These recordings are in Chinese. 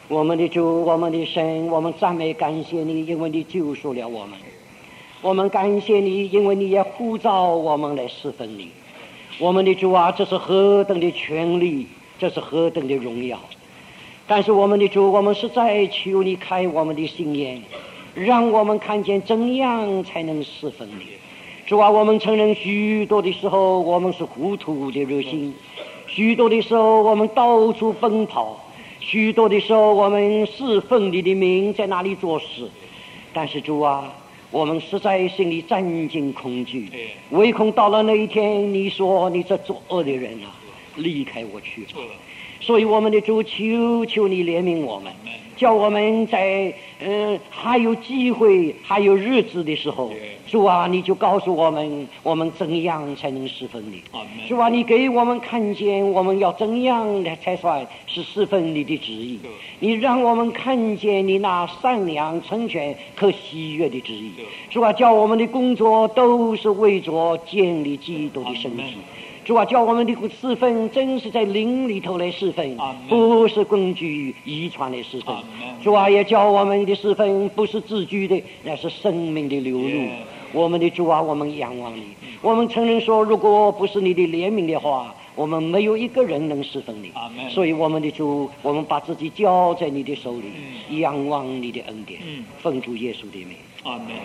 我们的主，我们的神，我们赞美感谢你，因为你救赎了我们。我们感谢你，因为你也呼召我们来侍奉你。我们的主啊，这是何等的权利，这是何等的荣耀。但是我们的主，我们实在求你开我们的心眼，让我们看见怎样才能侍奉你。主啊，我们承认许多的时候我们是糊涂的热心，许多的时候我们到处奔跑，许多的时候我们侍奉你的名在那里做事。但是主啊，我们实在心里战惊恐惧，唯恐到了那一天你说你这作恶的人啊，离开我去吧。所以我们的主，求求你怜悯我们，叫我们在还有机会还有日子的时候，主啊，你就告诉我们我们怎样才能侍奉你。主啊，你给我们看见我们要怎样才算是侍奉你的旨意，你让我们看见你那善良成全可喜悦的旨意。主啊，叫我们的工作都是为着建立基督的身体。主啊，叫我们的侍奉真是在灵里头来侍奉，不是根据遗传来侍奉。主啊，也叫我们的侍奉不是自居的，那是生命的流露。我们的主啊，我们仰望你。我们承认说，如果不是你的怜悯的话，我们没有一个人能侍奉你。所以我们的主，我们把自己交在你的手里，仰望你的恩典，奉主耶稣的名。阿门。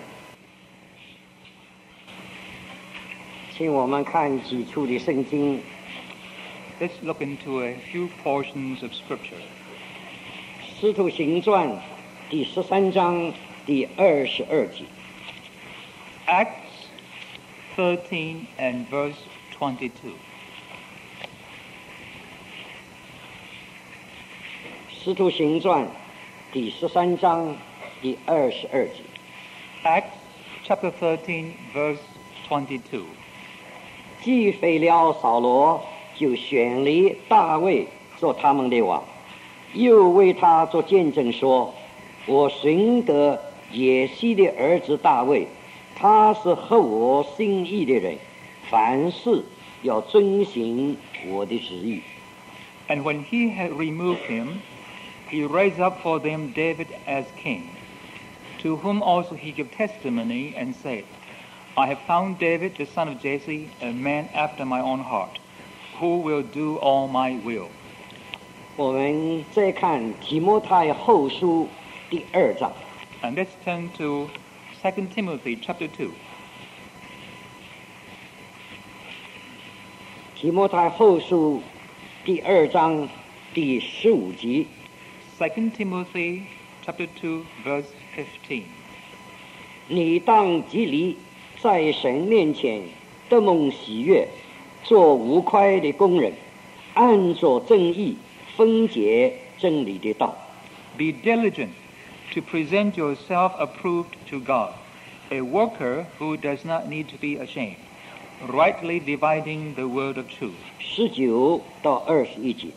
请我们看几处的圣经。 Let's look into a few portions of Scripture. 使徒行传第13章第22节。 Acts 13 and verse 22. 使徒行传第13章第22节。 Acts chapter 13 verse 22. 既废了扫罗，就选立大卫做他们的王，又为他做见证说：我寻得耶西的儿子大卫，他是合我心意的人，凡事要遵行我的旨意。 And when he had removed him, he raised up for them David as king, to whom also he gave testimony and said, I have found David the son of Jesse, a man after my own heart, who will do all my will. 我们再看提摩太后书第2章。 And let's turn to 2 Timothy chapter 2. 提摩太后书第2章第15节。 2 Timothy chapter 2 verse 15. 你当极力在神面前得蒙喜悦，做无愧的工人，按着正义分解真理的道。 Be diligent to present yourself approved to God, a worker who does not need to be ashamed, rightly dividing the word of truth. 19到21节。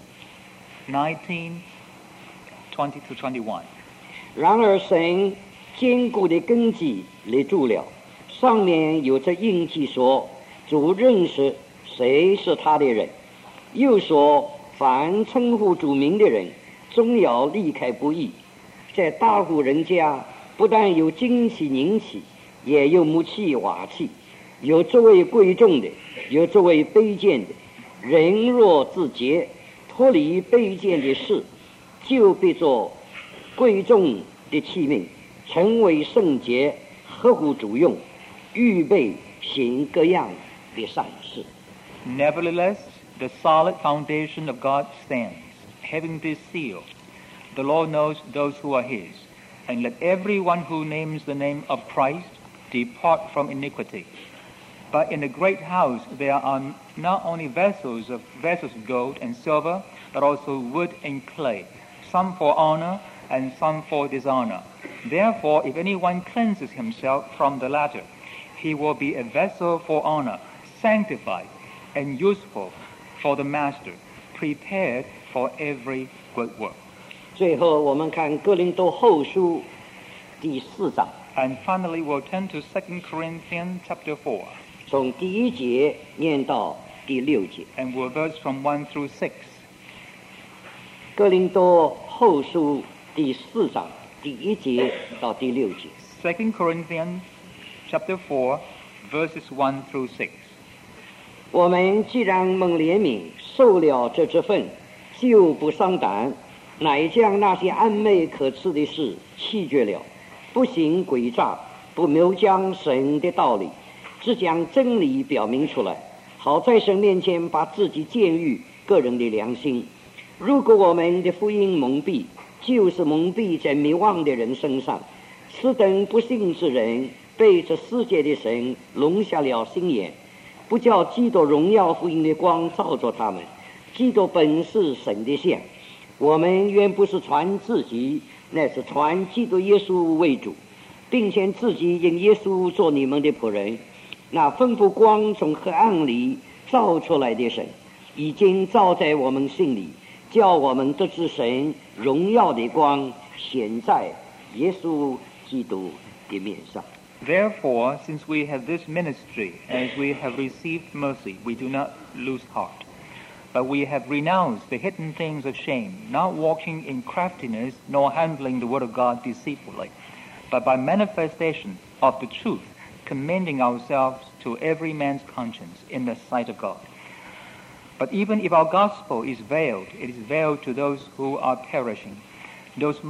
19, 20 to 21. 然而神坚固的根基立住了，上面有着印记说，主认识谁是他的人，又说凡称呼主名的人，终要离开不义。在大户人家，不但有金器银器，也有木器瓦器，有作为贵重的，有作为卑贱的。人若自洁，脱离卑贱的事，就必做贵重的器皿，成为圣洁，合乎主用，预备行各样的善事。 Nevertheless, the solid foundation of God stands, having this seal. The Lord knows those who are his, and let everyone who names the name of Christ depart from iniquity. But in the great house there are not only vessels of gold and silver, but also wood and clay, some for honor and some for dishonor. Therefore, if anyone cleanses himself from the latter, he will be a vessel for honor, sanctified and useful for the master, prepared for every good work. 最后我们看哥林多后书第4章。 And finally, we'll turn to 2 Corinthians chapter 4, 从第1节念到第6节。 and we'll verse from 1 through 6. 哥林多后书第4章第1节到第6节。 2 Corinthians chapter 4, verses 1 through 6. 我们既然蒙怜悯，受了这职分，就不伤胆，乃将那些暗昧可耻的事弃绝了，不行诡诈，不谬讲神的道理，只将真理表明出来，好在神面前把自己鉴喻个人的良心。如果我们的福音蒙蔽，就是蒙蔽在迷惘的人身上。此等不信之人，被这世界的神笼下了心眼，不叫基督荣耀福音的光照着他们。基督本是神的像，我们原不是传自己，乃是传基督耶稣为主，并且自己因耶稣做你们的仆人。那吩咐光从黑暗里照出来的神，已经照在我们心里，叫我们得知神荣耀的光显在耶稣基督的面上。 Therefore, since we have this ministry, as we have received mercy, we do not lose heart. But we have renounced the hidden things of shame, not walking in craftiness, nor handling the word of God deceitfully, but by manifestation of the truth, commending ourselves to every man's conscience in the sight of God. But even if our gospel is veiled, it is veiled to those who are perishing, whose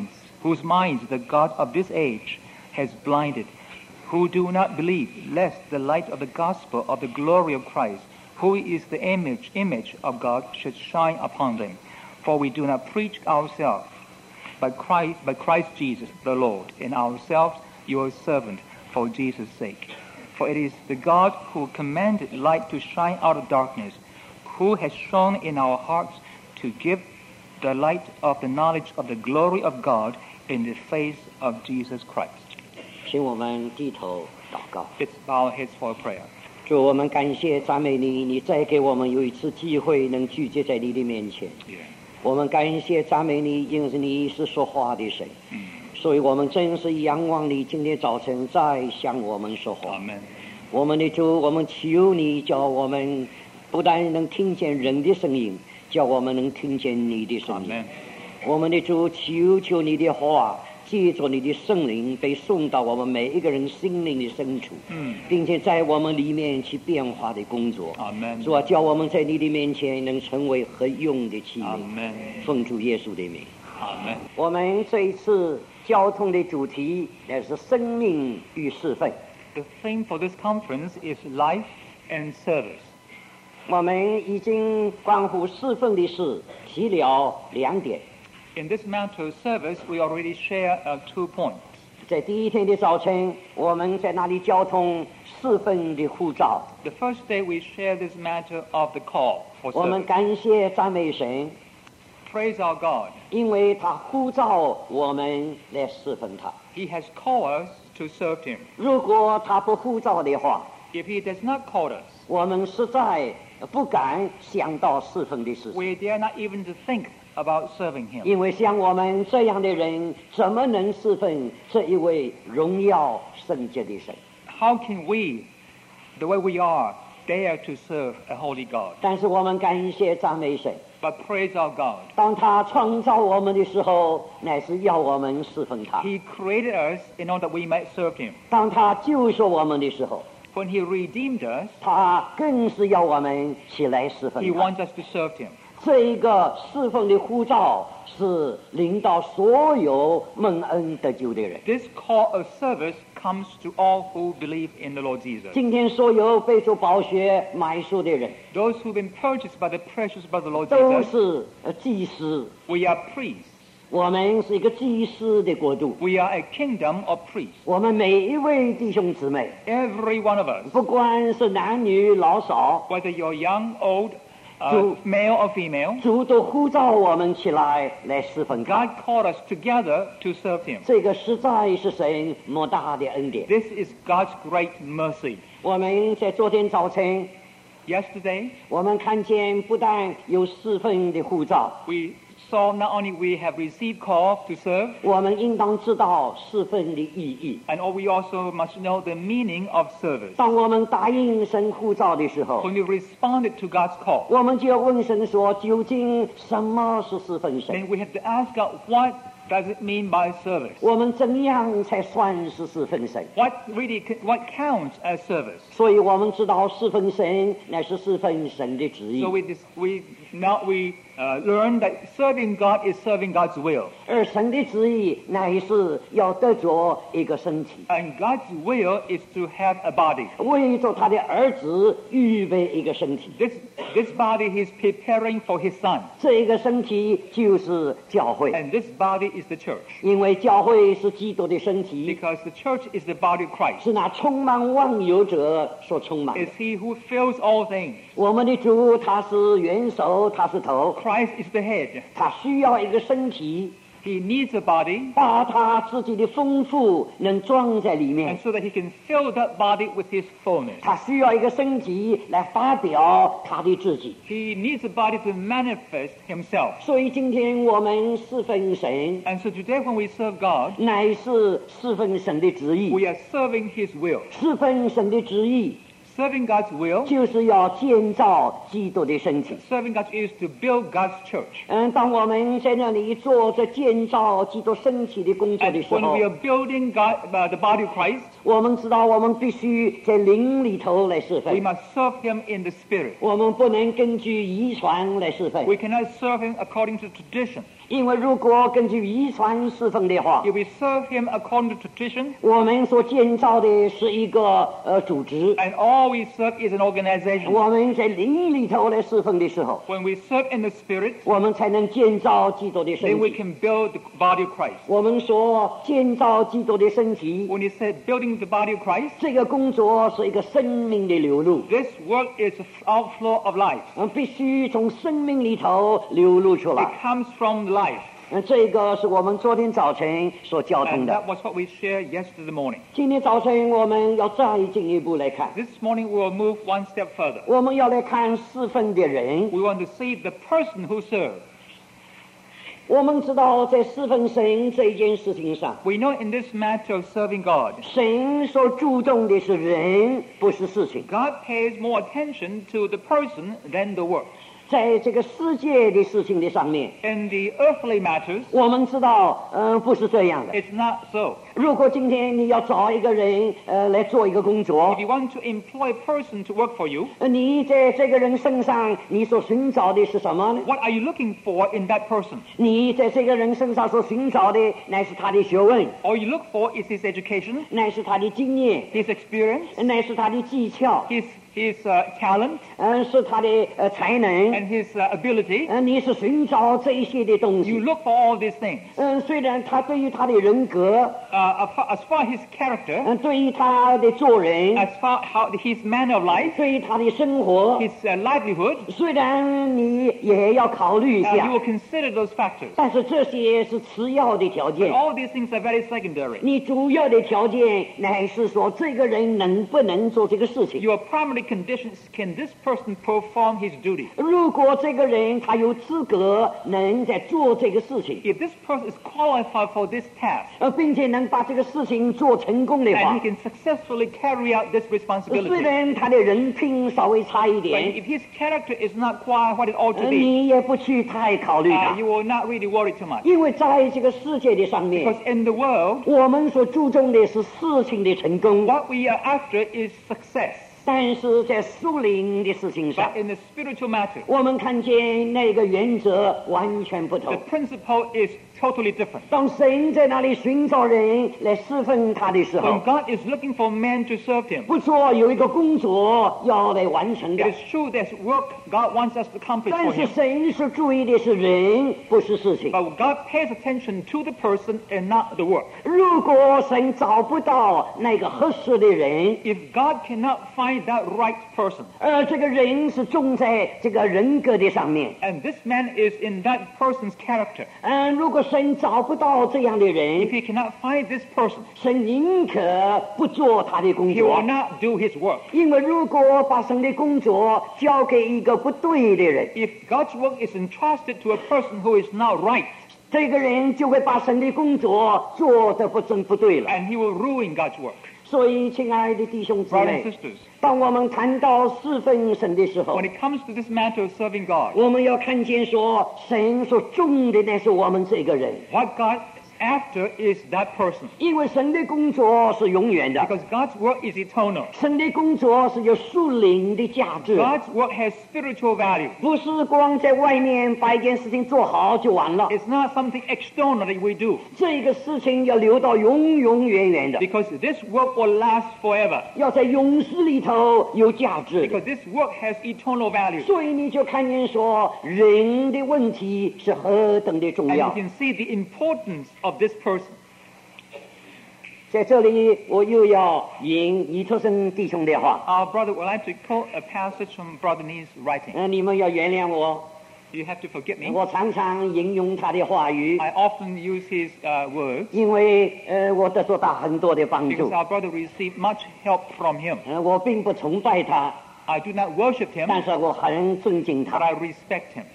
minds the God of this age has blinded, who do not believe, lest the light of the gospel of the glory of Christ, who is the image of God, should shine upon them. For we do not preach ourselves, but Christ Jesus the Lord, and ourselves your servant for Jesus' sake. For it is the God who commanded light to shine out of darkness, who has shone in our hearts to give the light of the knowledge of the glory of God in the face of Jesus Christ. 请我们低头祷告。 Let's bow our heads for a prayer. 主，我们感谢赞美你，你再给我们有一次机会能聚集在你的面前。 我们感谢赞美你，因为你是说话的神，所以我们真是仰望你，今天早晨再向我们说话。 Amen. 我们的主，我们求你，叫我们不但能听见人的声音，叫我们能听见你的声音。 Amen. 我们的主，求你的话借着你的圣灵被送到我们每一个人心灵的深处，并且在我们里面去变化的工作。 Amen. 主啊，叫我们在你的面前能成为合用的器皿。 Amen. 奉主耶稣的名。 Amen. 我们这一次交通的主题乃是生命与侍奉。 The theme for this conference is life and service. 我们已经关乎侍奉的事提了2点。 In this matter of service, we already share 2 points. 在第一天的早晨，我们在那里交通侍奉的呼召。 The first day we share this matter of the call for 我们 service. 感谢赞美神， Praise our God. 因为他呼召我们来侍奉他。 He has called us to serve Him. 如果他不呼召的话， If He does not call us, 我们实在不敢想到侍奉的事情。 we dare not even to think about serving Him. 因为像我们这样的人，怎么能侍奉这一位荣耀圣洁的神？ How can we, the way we are, dare to serve a holy God? 但是我们感谢赞美神， But praise our God. 当他创造我们的时候，乃是要我们侍奉他； He created us in order that we might serve Him. 当他救赎我们的时候， When He redeemed us, 他更是要我们起来侍奉 He 他。 wants us to serve Him. 这一个侍奉的呼召是领导所有蒙恩得救的人。 This call of service comes to all who believe in the Lord Jesus. 今天所有被主宝血买赎的人， Those who've been purchased by the precious blood of the Lord 都 Jesus, 是祭司。 we are priests. 我们是一个祭司的国度， We are a kingdom of priests. 我们每一位弟兄姊妹， Every one of us, 不管是男女老少， whether you're young, old, To- male or female, 主都呼召我们起来侍奉他。 God called us together to serve Him. 这个实在是神莫大的恩典。 This is God's great mercy. 我们在昨天早晨， Yesterday, 我们看见不但有侍奉的呼召， we So not only we have received call to serve, 我们应当知道侍奉的意义。 and we also must know the meaning of service. 当我们答应神呼召的时候， When we responded to God's call, 我们就要问神说：究竟什么是侍奉神？ then we have to ask God, what does it mean by service? 我们怎样才算是侍奉神？ What counts as service? 所以我们知道侍奉神乃是侍奉神的旨意 So，we learn that serving God is serving God's will, 而神的旨意乃是要得着一个身体， and God's will is to have a body. 为着他的儿子预备一个身体。 This body He's preparing for His Son, 这一个身体就是教会， and this body is the church, 因为教会是基督的身体， because the church is the body of Christ. 是那充满万有者所充满的。 It's He who fills all things. 我们的主他是元首，他是头， Christ is the head. 他需要一个身体， He needs a body, 把他自己的丰富能装在里 and 面。 so that He can fill that body with His fullness. 他需要一个身体来发表他的自己。 He needs a body to manifest Himself. 所以今天我们侍奉神， And so today when we serve God, 乃是侍奉神的旨意。 we are serving His will. 侍奉神的旨意， Serving God's will, 就是要建造基督的身体。 serving God is to build God's church. 当我们在那里做着建造基督身体的工作 And 的时 when 候 we，are building the body of Christ, 我们知道我们必须在灵里头来侍 we 奉， must serve Him in the Spirit. 我们不能根据遗传来侍奉， We cannot serve Him according to tradition. 因为如果根据遗传侍奉的话， If we serve Him according to tradition, 我们所建造的是一个组织。 and all we serve is an organization. 我们在灵里头来侍奉的时候， When we serve in the Spirit, 我们才能建造基督的 then 身 we 体。 can build the body of Christ. 我们说建造基督的身体， When you say building the body of Christ, 这个工作是一个生命的流露， this work is an outflow of life. 必须从生命里头流露出 It 来。 comes from life. 这个是我们昨天早晨所交通 And 的。 that was what we shared yesterday morning. 今天早晨我们要再进一步来看， This morning we will move one step further. 我们要来看侍奉的人。 We want to see the person who serves. 我们知道在侍奉神这一件事情上， We know in this matter of serving God, 神所注重的是人，不是事情。 God pays more attention to the person than the work. 在这个世界的事情的上面， In the earthly matters, 我们知道，不是这样的。 it's not so. 如果今天你要找一个人，来做一个工作 If，you want to employ a person to work for you, 你在这个人身上，你所寻找的是什么呢？ what are you looking for in that person? 你在这个人身上所寻找的，乃是他的学问， All you look for is his education, 乃是他的经验， his experience, 乃是他的技巧， his talent, 是他的才能。 and his ability. 你是寻找这一些的东 You 西。 look for all these things. 虽然他对于他的人格， As far as his character, 对于他的做人， as far how his manner of life, 对于他的生活， his livelihood, 虽然你也要考虑一 you 下， will consider those factors. 但是这些是次要的条 But 件。 all these things are very secondary. 你主要的条件乃是说这个人能不能做这个事情。 Your primary condition is, can this person perform his duty? 如果这个人他有资格能在做这个事情， If this person is qualified for this task, 并且能把这个事情做成功的 and 话 he，can successfully carry out this 虽 responsibility, 然他的人品稍微差一 but 点， if his character is not quite what it ought to be, 你也不去太考虑他， you will not really worry too much. 因为在这个世界的上面， Because in the world, 我们所注重的是事情的成功， what we are after is success. 但是在属灵的事情上 But，in the spiritual matter, 我们看见那个原则完全不 the 同。 principle is totally different. 当神在那里寻找人来侍奉他的时 When 候， God is looking for men to serve Him, 不说有一个工作要来完成 it 的， is true there's work God wants us to accomplish 但 for 是 Him. 神所注意的是人，不是事情。 But God pays attention to the person and not the work. 如果神找不到那个合适的人， If God cannot find find that right person. 而这个人是种在这个人格的上面。 And this man is in that person's character. 如果神找不到这样的 If 人， he cannot find this person, 神宁可不做他的工 he will 作。 not do his work. 因为如果把神的工作交给一个不对的人， If God's work is entrusted to a person who is not right, 这个人就会把神的工作做得不正不对了。 and he will ruin God's work. 所以，亲爱的弟兄姊 Brothers and 妹， sisters, 当我们谈到侍奉神的时候 when，it comes to this matter of serving God, 我们要看见说，神所重的那是我们这个人， what God is after is that person. 因为神的工作是永远的， Because God's work is eternal. 神的工作是有属灵的价值， God's work has spiritual value. 不是光在外面把一件事情做好就完了， It's not something externally we do. 这个事情要留到永永远远的， Because this work will last forever. 要在永世里头有价值的。 Because this work has eternal value. 所以你就看见说，人的问题是何等的重 And you 要。 can see the importance of this person. 在这里，我又要引尼特森弟兄的话， Our brother would like to quote a passage from Brother Nee's writing. 你们要原谅我， You have to forgive me. 我常常引用他的话语， I often use his words 因为我得到他很多的帮 because 助。 our brother received much help from him. 我并不崇拜他， I do not worship him, 但是我很尊敬 but 他。 I respect him.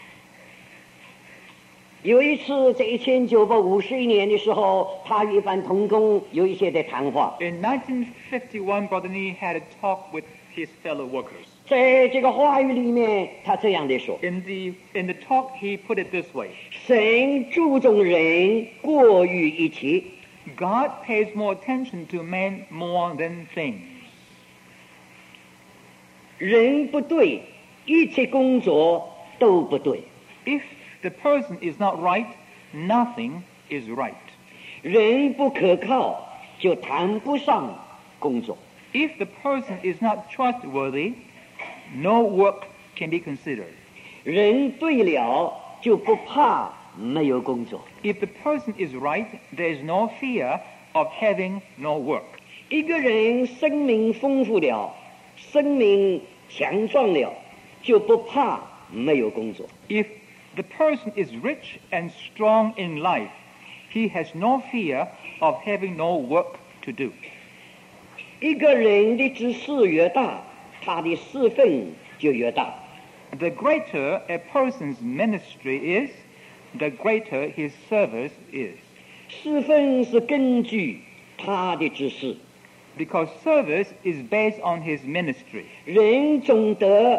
有一次，在1951年的时候，他与一般同工有一些的谈话。 In 1951, Brother Nee had a talk with his fellow workers. 在这个话语里面，他这样的说： In the talk, he put it this way: 神注重人过于一切， God pays more attention to man more than things. 人不对，一切工作都不对。 If the person is not right, nothing is right. 人不可靠，就谈不上工作。 If the person is not trustworthy, no work can be considered. 人对了，就不怕没有工作。 If the person is right, there is no fear of having no work. 一个人生命丰富了，生命强壮了，就不怕没有工作。 If the person is rich and strong in life, he has no fear of having no work to do. 一个人的知识越大，他的侍奉就越大。 The greater a person's ministry is, the greater his service is. 侍奉是根据他的知识。 Because service is based on his ministry. 人总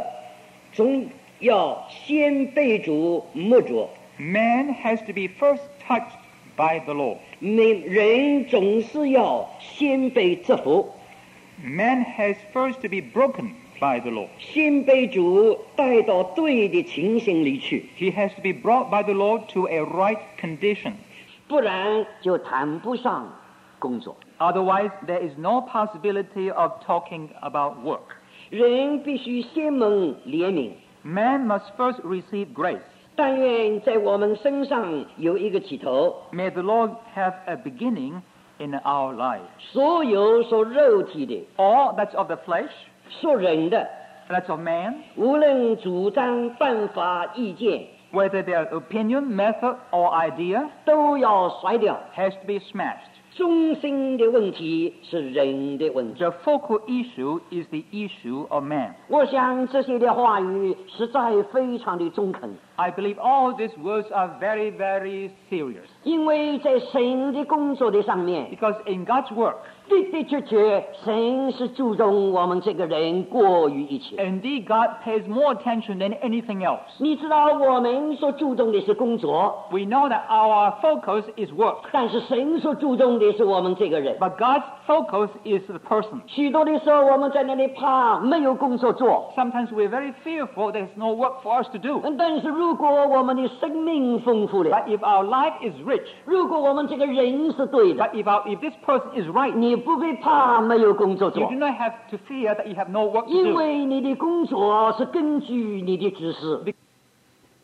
要先被主摸着， Man has to be first touched by the Lord. 人总是要先被折服， Man has first to be broken by the Lord. 先被主带到对的情形里去， He has to be brought by the Lord to a right condition. 不然就谈不上工作。 Otherwise, there is no possibility of talking about work. 人必须先蒙怜悯， Man must first receive grace. 但愿在我们身上有一个起头。 May the Lord have a beginning in our lives. 所有属肉体的、 All that's of the flesh, 属人的， that's of man, 无论主张、办法、意见， whether their opinion, method, or idea, 都要甩掉。 has to be smashed. 中心的问题是人的问题。 The focal issue is the issue of man. 我想这些的话语实在非常的中肯， I believe all these words are very, very serious. 因为在神的工作的上面， Because in God's work, 的的确确，神是注重我们这个人过于一切。 indeed God pays more attention than anything else. 你知道我们所注重的是工作， We know that our focus is work, 但是神所注重的是我们这个人。 but God's focus is the person. 许多的时候，我们在那里怕没有工作做， Sometimes we're very fearful there's no work for us to do. 但是如果我们的生命丰富了， But if our life is rich, 如果我们这个人是对的， but if this person is right, 你不会怕没有工作 you 做 do，not have to fear that you have no work to 因 do. 为你的工作是根据你的知识。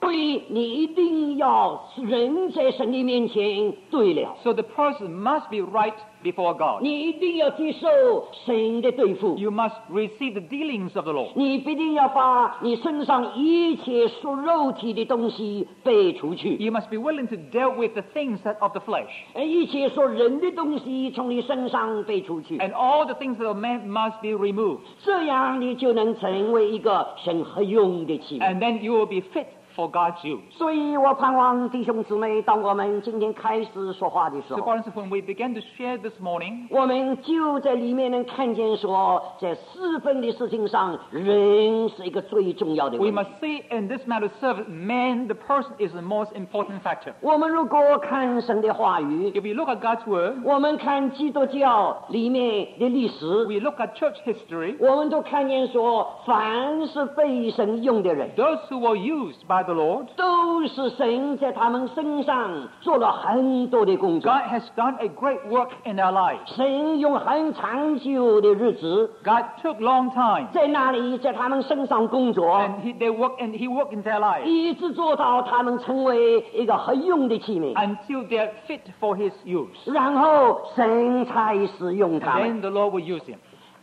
所以你一定要人在神的面前对了， So the person must be right before God. 你一定要接受神的对付， You must receive the dealings of the Lord. 你必定要把你身上一切属肉体的东西背出去， You must be willing to deal with the things of the flesh. 一切属人的东西从你身上背出去， And all the things of man must be removed. 这样你就能成为一个神合用的器皿。 And then you will be fit for God's use. 所以我盼望弟兄姊妹，当我们今天开始说话的时 So, 候， for instance, when we began to share this morning, 我们就在里面能看见说，在侍奉的事情上，人是一个最重要的 we 问题。 must see in this matter of service, man, the person, is the most important factor. 我们如果看神的话语， If we look at God's word, 我们看基督教里面的历史， we look at church history, 我们都看见说，凡是被神用的人， those who were used by the Lord, 都是神在他们身上做了很多的工作。 God has done a great work in their lives. 神用很长久的日子 God took long time, 在那里在他们身上工作， and He worked in their lives 一直做到他们成为一个合用的器皿， until they're fit for His use. 然后神才使用他 And 们。 then the Lord will use him.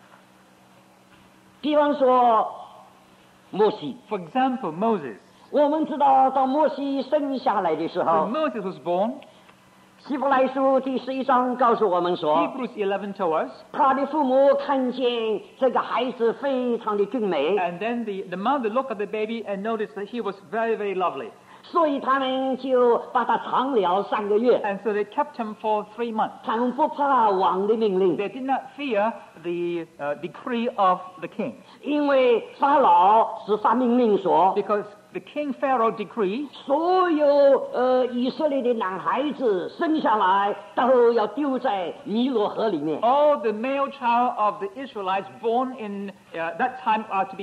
比方说摩西， For example, Moses. 我们知道当摩西生下来的时 When 候， Moses was born, 希伯来书第11章告诉我们说， Hebrews 11 told us, 他的父母看见这个孩子非常的俊美， and then the mother looked at the baby and noticed that he was very, very lovely. 所以他们就把他藏了3个月。 And so they kept him for 3 months. 他们不怕王的命令， They did not fear the decree of the king, 因为法老是发命令说， because the king Pharaoh decreed 所有以色列的男孩子生下来都要丢在尼罗河里面。 all the male child of the Israelites born in that time are to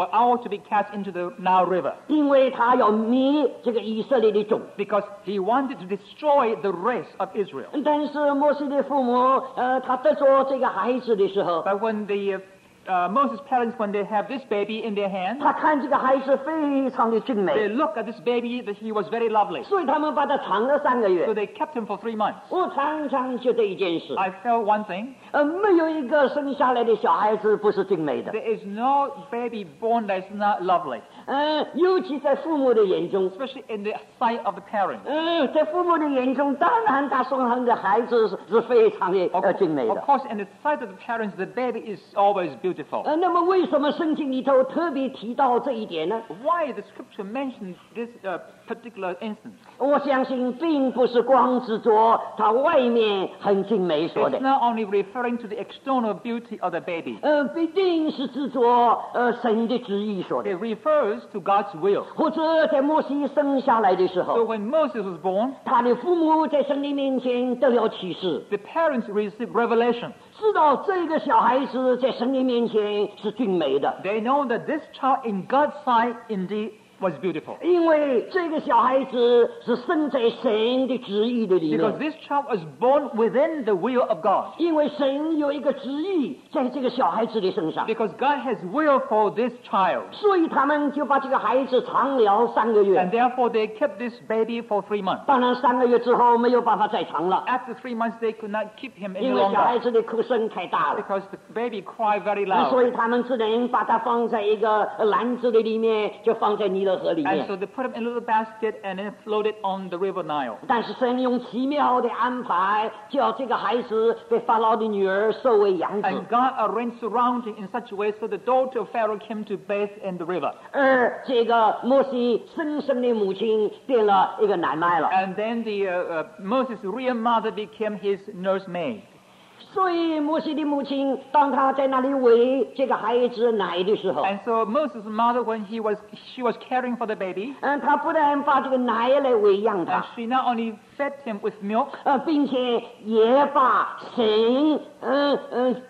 be cast into the Nile River, 因为他要灭这个以色列的种。 because he wanted to destroy the race of Israel. 但是摩西的父母，他得着这个孩子的时候， But when the Moses' parents, when they have this baby in their hand, 他看这个孩子非常的俊 they 美， look at this baby that he was very lovely. 所以他们把他藏了3个 So 月。 they kept him for 3 months. 我常常觉得一件事， I felt one thing, 没有一个生下来的小孩子不是俊美的。 there is no baby born that is not lovely, 尤其在父母的眼中， especially in the sight of the parents. 在父母的眼中，当然他生下的孩子是非常的 Of 俊美 of 的。 course, in the sight of the parents, the baby is always beautiful. 那么为什么圣经里头特别提到这一点呢？ Why the scripture mentions this particular instance? 我相信并不是光只着他外面很俊美说 It's 的， not only referring to the external beauty of the baby. 必定是指着神的旨意说的， It refers to God's will. 或者在摩西生下来的时 So 候， when Moses was born, 他的父母在神的面前得了启示， the parents received revelation. 知道这个小孩子在神的面前是俊美的。 They know that this child in God's sight indeed was beautiful. 因为这个小孩子是生在神的旨意的里 Because 面， this child was born within the will of God. 因为神有一个旨意在这个小孩子的身上， Because God has will for this child. 所以他们就把这个孩子藏了3个 And 月。 therefore they kept this baby for 3 months. 当然3个月之后没有办法再藏了， After 3 months they could not keep him any 因为小孩 longer 子的哭声太大了， because the baby cried very 所 loud. 以他们只能把它放在一个篮子的里面，就放在尼罗河里 And 面。 so they put him in a little basket and then floated on the river Nile. 但是神用奇妙的安排，叫这个孩子被法老的女儿收为养子。 And God arranged surrounding in such a way so the daughter of Pharaoh came to bathe in the river. 而这个摩西深深的母亲变了一个奶奶了， And then the Moses' real mother became his nursemaid. 所以摩西的母亲当他在那里喂这个孩子奶的时候， And so Moses' mother, when she was caring for the baby, 他不但把这个奶来喂养 and 他， she not only fed him with milk, 并且也把神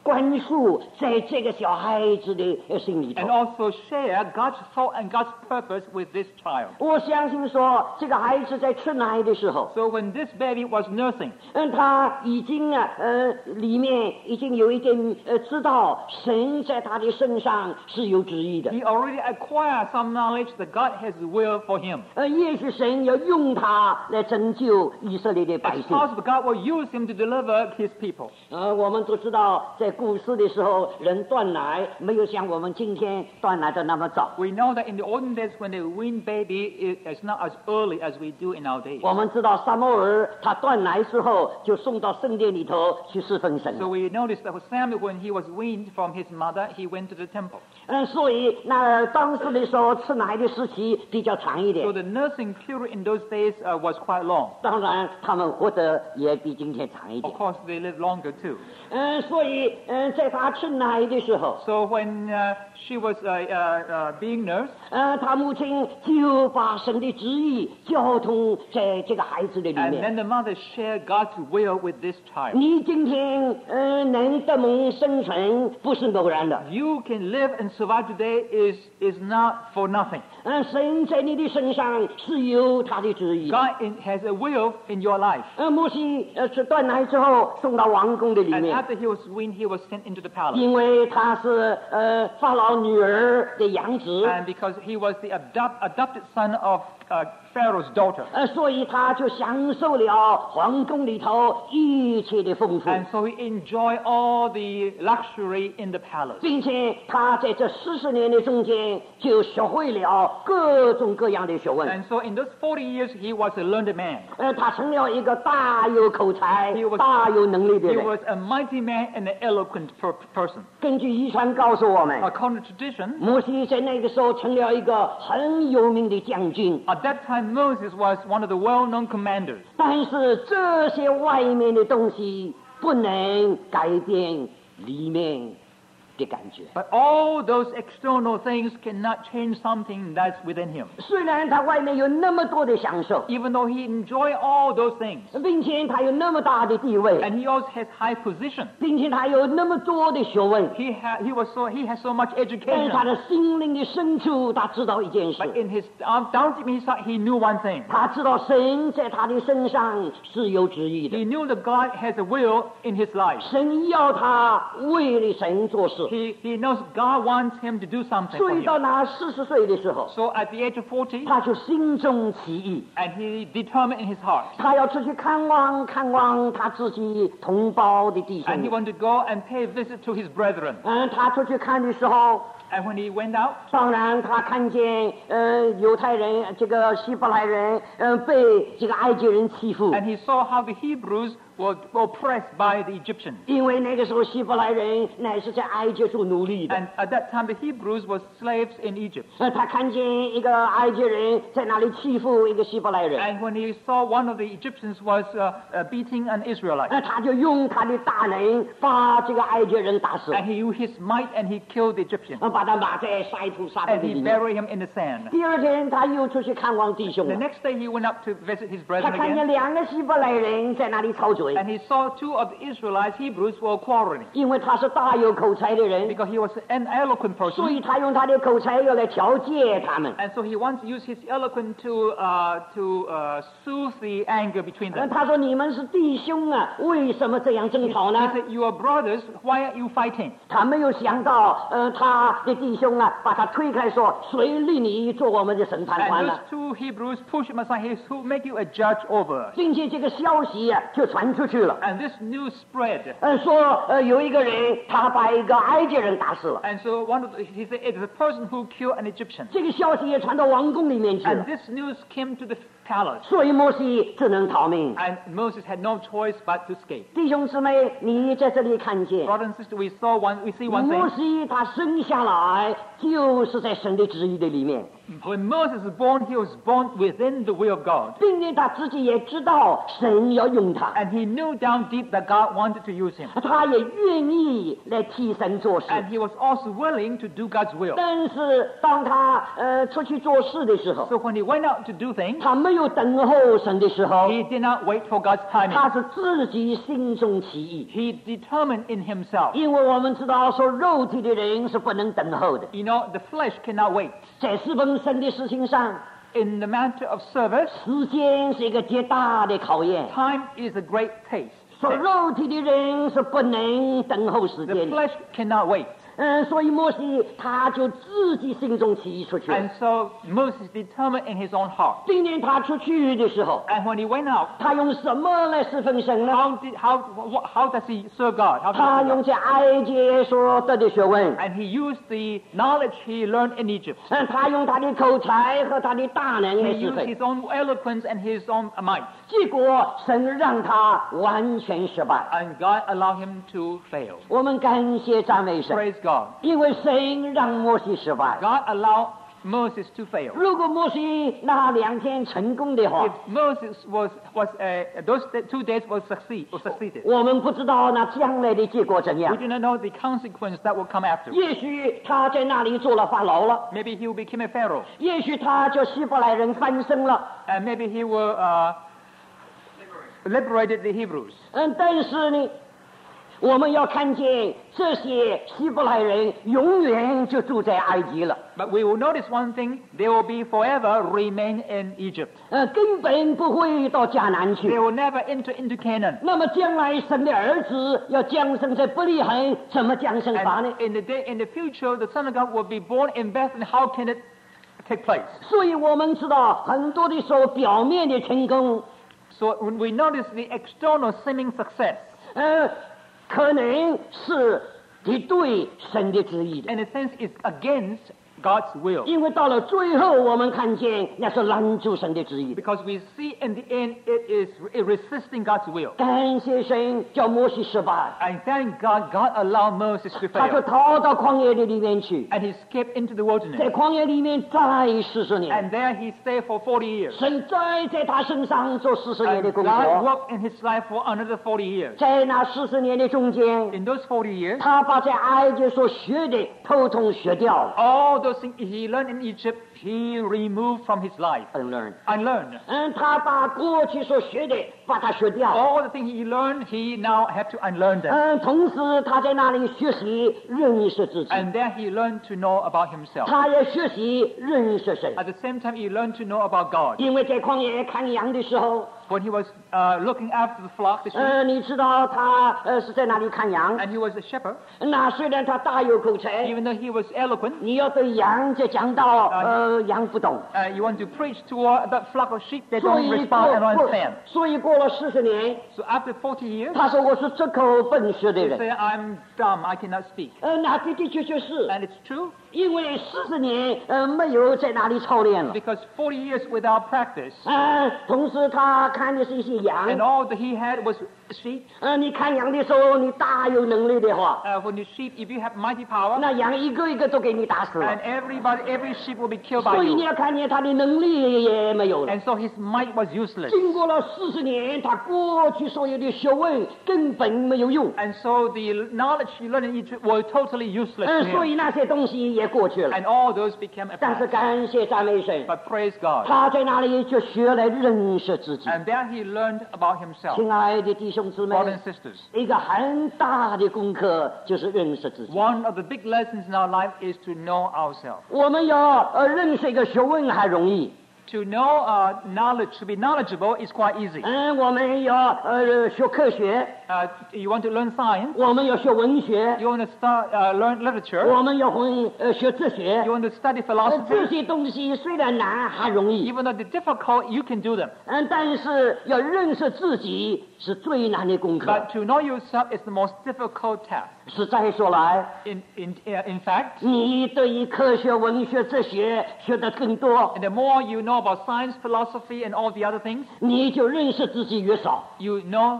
关注在这个小孩子的心里头 and。also share God's thought and God's purpose with this child. 我相信说，这个孩子在吃奶的时候， So when this baby was nursing, 他已经里面已经有一点知道神在他的身上是有旨意的。 he already acquired some knowledge that God has will for him. 也许神要用他来拯救以色列的百 It's 姓。 possible God will use him to deliver his people. 我们都知道，在古时的时候，人断奶没有像我们今天断奶的那么早。 We know that in the olden days when they wean baby, it's not as early as we do in our days. 我们知道撒母耳他断奶之后，就送到圣殿里头去侍奉神。 So we noticed that with Samuel, when he was weaned from his mother, he went to the temple. 所以那当时的时候吃奶的时期比较长一点 So。the nursing period in those days was quite long. 当然，他们活得也比今天长一 Of 点。 course, they live longer too. 所以在他吃奶的时候， So when she was being nursed, 他母亲就把神的旨意交通在这个孩子的里 and 面。 then the mother shared God's will with this child. 你今天能得蒙生存，不是偶然的。 You can live and survive today is not for nothing. 神在你的身上是有他的旨意。 God has a will in your life. 摩西是断奶之后送到王宫的里 And 面， after he was weaned, he was sent into the palace. 因为他是法老女儿的养子， And because he was the adopted son of Pharaoh's daughter. 所以他就享受了皇宫里头一切的丰富， And so he enjoyed all the luxury in the palace. 并且他在这40年的中间就学会了各种各样的学问。 And so in those 40 years, he was a learned man. 他成了一个大有口才 He、was- 大有能力的 He 人。 was a mighty man and an eloquent person. 根据遗传告诉我们， According to tradition, 摩西在那个时候成了一个很有名的将军。 at that time Moses was one of the well-known commanders. 但是这些外面的东西不能改变里面的感觉。 But all those external things cannot change something that's within him. 虽然他外面有那么多的享受， Even though he enjoyed all those things, 并且他有那么大的地位， and he also has high position. 并且他有那么多的学问， He has so much 但是他 education. 的心灵的深处，他知道一件 But 事， in his down deep inside, he knew one thing. 他知道神在他的身上是有旨意的， He knew that God has a will in his life. 神要他为了神做事。 He knows God wants him to do something 所 for 以到 him. 那40岁的时候， So at the age of 40, 他就心中起意， and he determined in his heart, 他要出去看望他自己同胞的弟 and he 兄。 wanted to go and pay a visit to his brethren. 他出去看的时候， And when he went out, 当然他看见犹太人这个希伯来人被这个埃及人欺负， and he saw how the Hebrews were oppressed by the Egyptians. 因为那个时候希伯来人乃是在埃及做奴隶的。 And at that time, the Hebrews were slaves in Egypt. 他看见一个埃及人在那里欺负一个希伯来人， And when he saw one of the Egyptians was beating an Israelite, 他就用他的大能把这个埃及人打死， and he used his might and he killed the Egyptian, 把他埋在沙土沙土 and 里 he 面。 buried him in the sand. 第二天他又出去看望弟兄 The 了， next day, he went up to visit his 他 brethren 看见 again, 2个希伯来人在那里吵嘴， and he saw two of the Israelites, Hebrews, were quarreling 因为他是大有口才的人， because he was an eloquent 所以 person, 他用他的口才要来调节他们。 and so he wants to use his eloquence to soothe the anger between them. 他说：“你们是弟兄啊，为什么这样争吵 He 呢 said, "You are brothers. Why are you fighting?" 他没有想到，他的弟兄啊，把他推开说：“谁立你做我们的审判官 And 呢 those two Hebrews pushed him aside. He said, "Who make you a judge over us?" 并且这个消息啊，就传出去了。 And this news spread. 说有一个人他把一个埃及人打死了， And so he said, "It is a person who killed an Egyptian." 这个消息也传到王宫里面去 And 了， this news came to the palace. 所以摩西只能逃命。 And Moses had no choice but to escape. 弟兄姊妹，你在这里看见， Brother and sister, we see one 摩 thing. 西他生下来就是在神的旨意的里面， When Moses was born, he was born within the will of God. 并且他自己也知道神要用他， And he knew down deep that God wanted to use him. 他也愿意来替神做事。 And he was also willing to do God's will. 但是当他出去做事的时候， So when he went out to do things, 他没有等候神的时候， he did not wait for God's timing. 他是自己心中起意。 He determined in himself. 因为我们知道说肉体的人是不能等候的， You know, the flesh cannot wait. 在侍奉神的事情上， In the matter of service, 时间是一个极大的考验。 time is a great test. 说肉体的人是不能等候时 The 间的。 flesh cannot wait. 所以摩西他就自己心中起意出去了。 And so Moses determined in his own heart. 今年他出去的时候， And when he went out, 他用什么来侍奉神呢？ how does he serve God? How 他 does he 用在埃及所得的学问， And he used the knowledge he learned in Egypt. 他用他的口才和他的大能来 He 侍 used 奉， his own eloquence and his own might. 结果神让他完全失败。 And God allowed him to fail. 我们感谢赞美神， Praise God. 因为神让摩西失败。 God allowed Moses to fail. 如果摩西那2天成功的话 If，Moses those 2 days succeeded, 我们不知道那将来的结果怎 we 样。 do not know the consequence that will come after. 也许他在那里做了法老了， Maybe he will become a pharaoh, 也许他叫希伯来人翻身了。 and maybe he will liberated the Hebrews. 但是呢，我们要看见这些希伯来人永远就住在埃及了， But we will notice one thing: they will be forever remain in Egypt. 根本不会到迦南 They 去。 will never enter into Canaan. 那么将来神的儿子要降生在伯利恒，怎么降生法呢？ And in the future, the Son of God will be born in Bethlehem. How can it take place? 所以我们知道很多的时候表面的成功， So when we notice the external seeming success, 可能是敌对神的旨意的， in a sense, is against God's will. 因为到了最后我们看见那是拦住神的旨意的。 Because we see in the end, it is resisting God's will. 感谢神叫摩西失败， And thank God, God allowed Moses to 他就 fail. 逃到旷野的里面去， And he escaped into the 在 wilderness. 旷野里面再40年， And there he stayed for 40 years. 神再在他身上做40年 And 的工 God 作。 worked in his life for another 40 years. 在那40年的中间， In those 40 years, 他把在埃及所学的统统学掉了。 all those things he learned in Egypt, he removed from his life. unlearn Unlearned. 他把过去所学的把它学掉。 All the things he learned, he now had to unlearn them. 同时他在那里学习认识自己， And there he learned to know about himself. 他也学习认识神。 At the same time, he learned to know about God. 因为在旷野看羊的时候， When he was looking after the flock, the sheep, 你知道他是在那里看羊。 and he was a shepherd, 那虽然他大有口才， even though he was eloquent, 你要对羊这讲道，羊不懂。 you want to preach to that flock of sheep, they 所 don't 以 respond and don't understand. 所以过了40年， So after 40 years, 他说我是这口笨舌的 they 人。 say, I'm dumb, I cannot speak. 那的的确确是， And it's true, 因为40年没有在那里操练了。 because 40 years without practice, 同时他看的是一些羊。 and all that he had was sheep. 你看羊的时候，你大有能力的话， When the sheep, if you have mighty power, 那羊一个一个都给你打死了 and。every sheep will be killed by 所以你 you. 要看见他的能力也没有了。 And so his might was useless. 经过了40年，他过去所有的学问根本没有用。 And so the knowledge he learned in Egypt was totally useless to 所 him. 以那些东西也过去了。 And all those became a 但是 past. 感谢赞美神， But praise God. 他在那里就学来认识自己。 And there he learned about himself. 亲爱的弟兄姊妹， Brothers and sisters, 一个很大的功课就是认识自己。 one of the big lessons in our life is to know ourselves. 我们要认识一个学问还容易， To know knowledge, to be knowledgeable is quite easy. 我们要学科学， You want to learn science, 我们要学文学， you want to learn literature, 我们要学哲学 you。want to study 这 philosophy. 些东西虽然难还容易， Even though they're difficult, you can do them. 但是要认识自己是最难的功课。 But to know yourself is the most difficult task. 实在说来， In fact, 你对于科学、文学、哲学学得更多， and the more you know about science, philosophy, and all the other things, 你就认识自己越少。 you know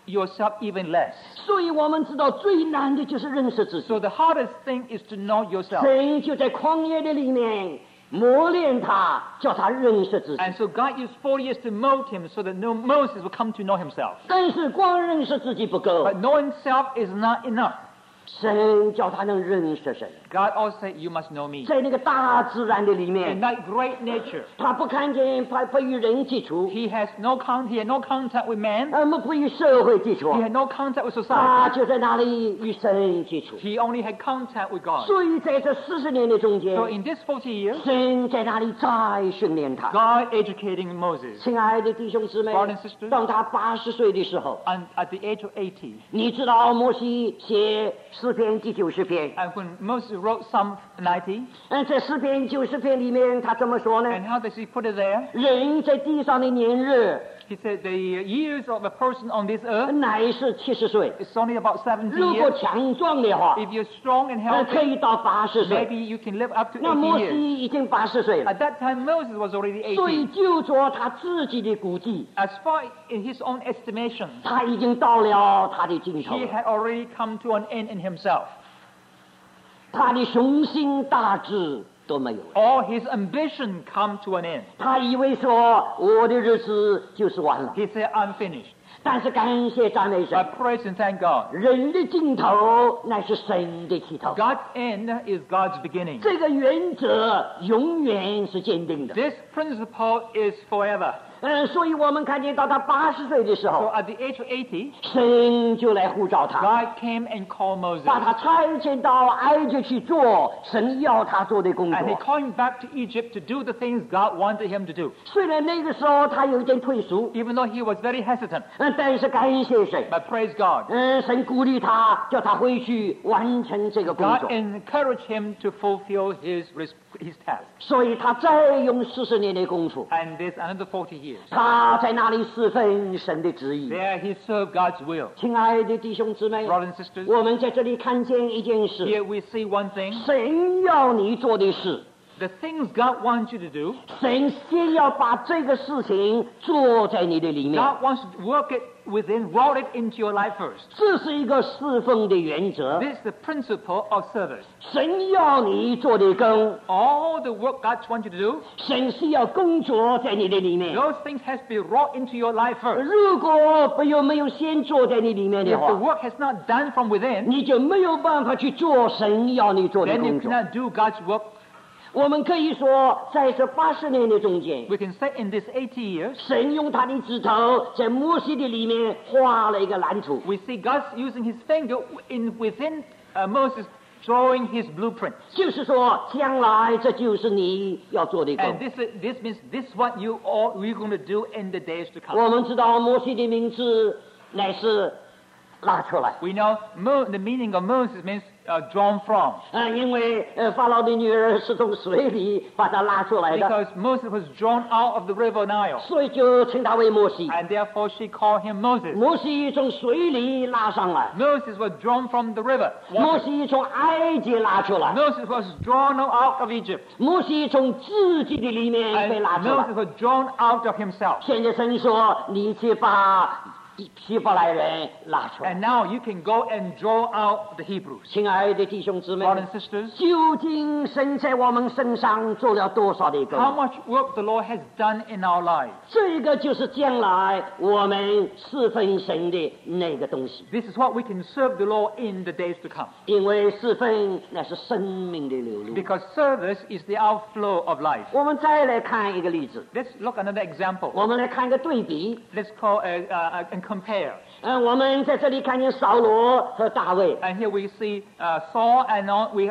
yourself even less. 所以我们知道最难的就是认识自己。 So the hardest thing is to know yourself. 神就在旷野的里面磨练他，叫他认识自己。 And so God used 40 years to mold him so that Moses would come to know himself. 但是光认识自己不够， But knowing self is not enough. 神叫他能认识神。 God also said, you must know me. 在那个大自然的里 In 面， that great nature, 他不看见，他不与人接触， he had no contact with man. 不与社会接触， He had no contact with 他 society. 就在那里与神接触。 He only had contact with God. 所以在这40年的中间， So in this 40 years, 神在那里再训练他。 God educating Moses. 亲爱的弟兄姊妹 Brothers and sisters， 当他80岁的时候， And at the age of 80, 你知道摩西写诗篇第90篇， and when Moses wrote Psalm 90, 在诗篇90篇里面，他怎么说呢？ and how does he put it there? 人在地上的年日 He said the years of a person on this earth 乃是70岁， is only about 70 如果 years. 强壮的话， If you're strong and 可 healthy, 以到80岁。 maybe you can live up to 那摩 80 years. 西已经80岁了， At that time, Moses was already 所以 80. 就做他自己的估计， As far in his own estimation, 他已经到了他的尽头 he 了。 had already come to an end in himself. 他的雄心大志都没有了。 All his ambition come to an end. 他以为说我的日子就是完了， He said, I'm finished. 但是感谢赞美 I 神， praise and thank God. 人的尽头乃是神的起头。 God's end is God's beginning. 这个原则永远是坚定的。 This principle is forever. 所以我们看见到他80岁的时 So 候， at the age of 80, 神就来呼召他， God came and called Moses. 把他差遣到埃及去做神要他做的工 And he 作。 called him back to Egypt to do the things God wanted him to do. 虽然那个时候他有一点退缩， Even though he was very hesitant. 但是感谢神， But praise God. 神鼓励他，叫他回去完成这个工 God 作。 encouraged him to fulfill his task. 所以他再用40年的功夫， And there's another 40 years. 他在那里侍奉神的旨意。 There he served God's will. 亲爱的弟兄姊妹， Brothers and sisters, 我们在这里看见一件事， here we see one thing. 神要你做的事， The things God wants you to do, 神先要把这个事情做在你的里面， God wants to work it wrought it into your life first. 这是一个侍奉的原则。 This is the principle of service. 神要你做的工， All the work God wants you to do, 神是要工作在你的里面。 those things has to be wrought into your life first. 如果没有先做在你里面的 If the 话， work has not done from within, 你就没有办法去做神要你做的 then you 工作。 cannot do God's work. 我们可以说，在这80年的中间， We can say in this 80 years, 神用他的指头在摩西的里面画了一个蓝图， we see God using his finger within Moses drawing his blueprint. 就是说，将来这就是你要做的 And 工。 this means this is what we're going to do in the days to come. 我们知道摩西的名字乃是拉出来， We know the meaning of Moses means drawn from. 因为法老的女儿是从水里把他拉出来的， Because Moses was drawn out of the river Nile. 所以就称他为摩西。 And therefore she called him Moses. 摩西从水里拉上来， Moses was drawn from the river. 摩西从埃及拉出来， Moses was drawn out of Egypt. 摩西从自己的里面被 And 拉出来 Moses。was drawn out of himself. 现在神说，你去把希伯来人拉出来。 And now you can go and draw out the Hebrews. 亲爱的弟兄姊妹， Brothers and sisters, 究竟神在我们身上做了多少的 how 工？ much work the Lord has done in our lives. 这个就是将来我们侍奉神的那个东西。 This is what we can serve the Lord in the days to come. 因为侍奉那是生命的流露。 Because service is the outflow of life. 我们再来看一个例子， Let's look at another example. 我们来看一个对比。 Let's call and compare. 我们在这里看见扫罗和大卫。 And here we see Saul and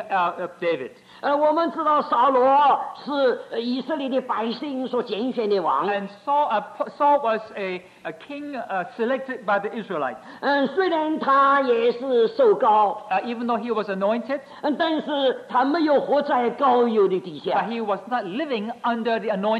David. 我们知道扫罗是以色列的百姓所拣选的王。 And Saul was a king selected by the Israelites. 虽然他也是受膏， Even though he was anointed, 但是他没有活在膏油的底 but 下。 he was not living under the anointing.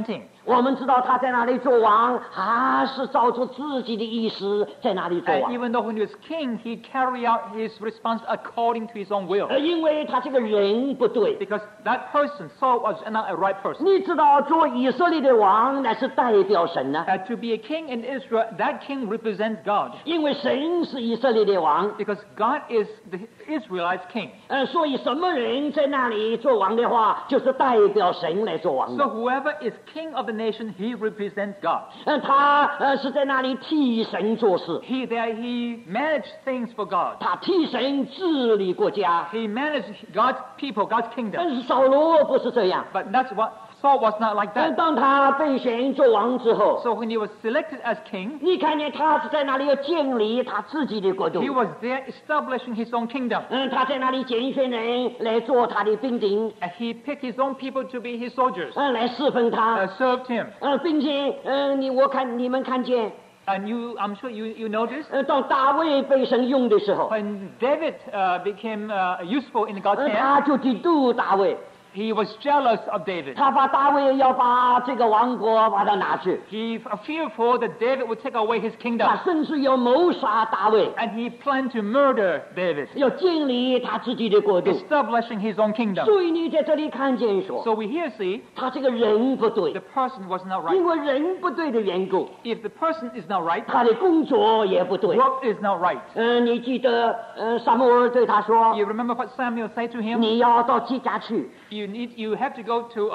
我们知道他在那里做王，还是照出自己的意思在那里做 And 王。 even though when he was king, he carried out his response according to his own will. 因为他这个人不对。 Because that person, Saul, was not a right person. 你知道做以色列的王乃是代表神呢， To be a king in Israel, that king represents God. 因为神是以色列的王。 Because God is the Israelite king. 所以什么人在那里做王的话，就是代表神来做王 So 的。 whoever is king of the nation, he represents God. 他是在那里替神做事， He managed things for God. 他替神治理国家。 He managed God's people, God's 但 kingdom. 是扫罗不是这样。 But that's what Saul was not like that. 当他被选做王之后， So when he was selected as king, 你看见他是在那里要建立他自己的国度。 he was there establishing his own kingdom. 他在那里拣选人来做他的兵丁， And he picked his own people to be his soldiers, 来侍奉他。 served him. 并且你们看见， And I'm sure you noticed, 当大卫被神用的时候， when David became useful in God's 他 hand, 就嫉妒大卫， he was jealous of David. 他把大卫要把这个王国把它拿去， He fearful that David would take away his 他 kingdom. 甚至要谋杀大卫， And he planned to murder David, 要建立他自己的国度。 establishing his own kingdom. 所以你在这里看见说， So we here see 他这个人不对 the，person was not 因 right. 为人不对的缘故， If the person is not right, 他的工作也不对。 work is not right. 你记得，撒母耳对他说 You remember what Samuel said to：“ him? 你要到基甲去， You have to go to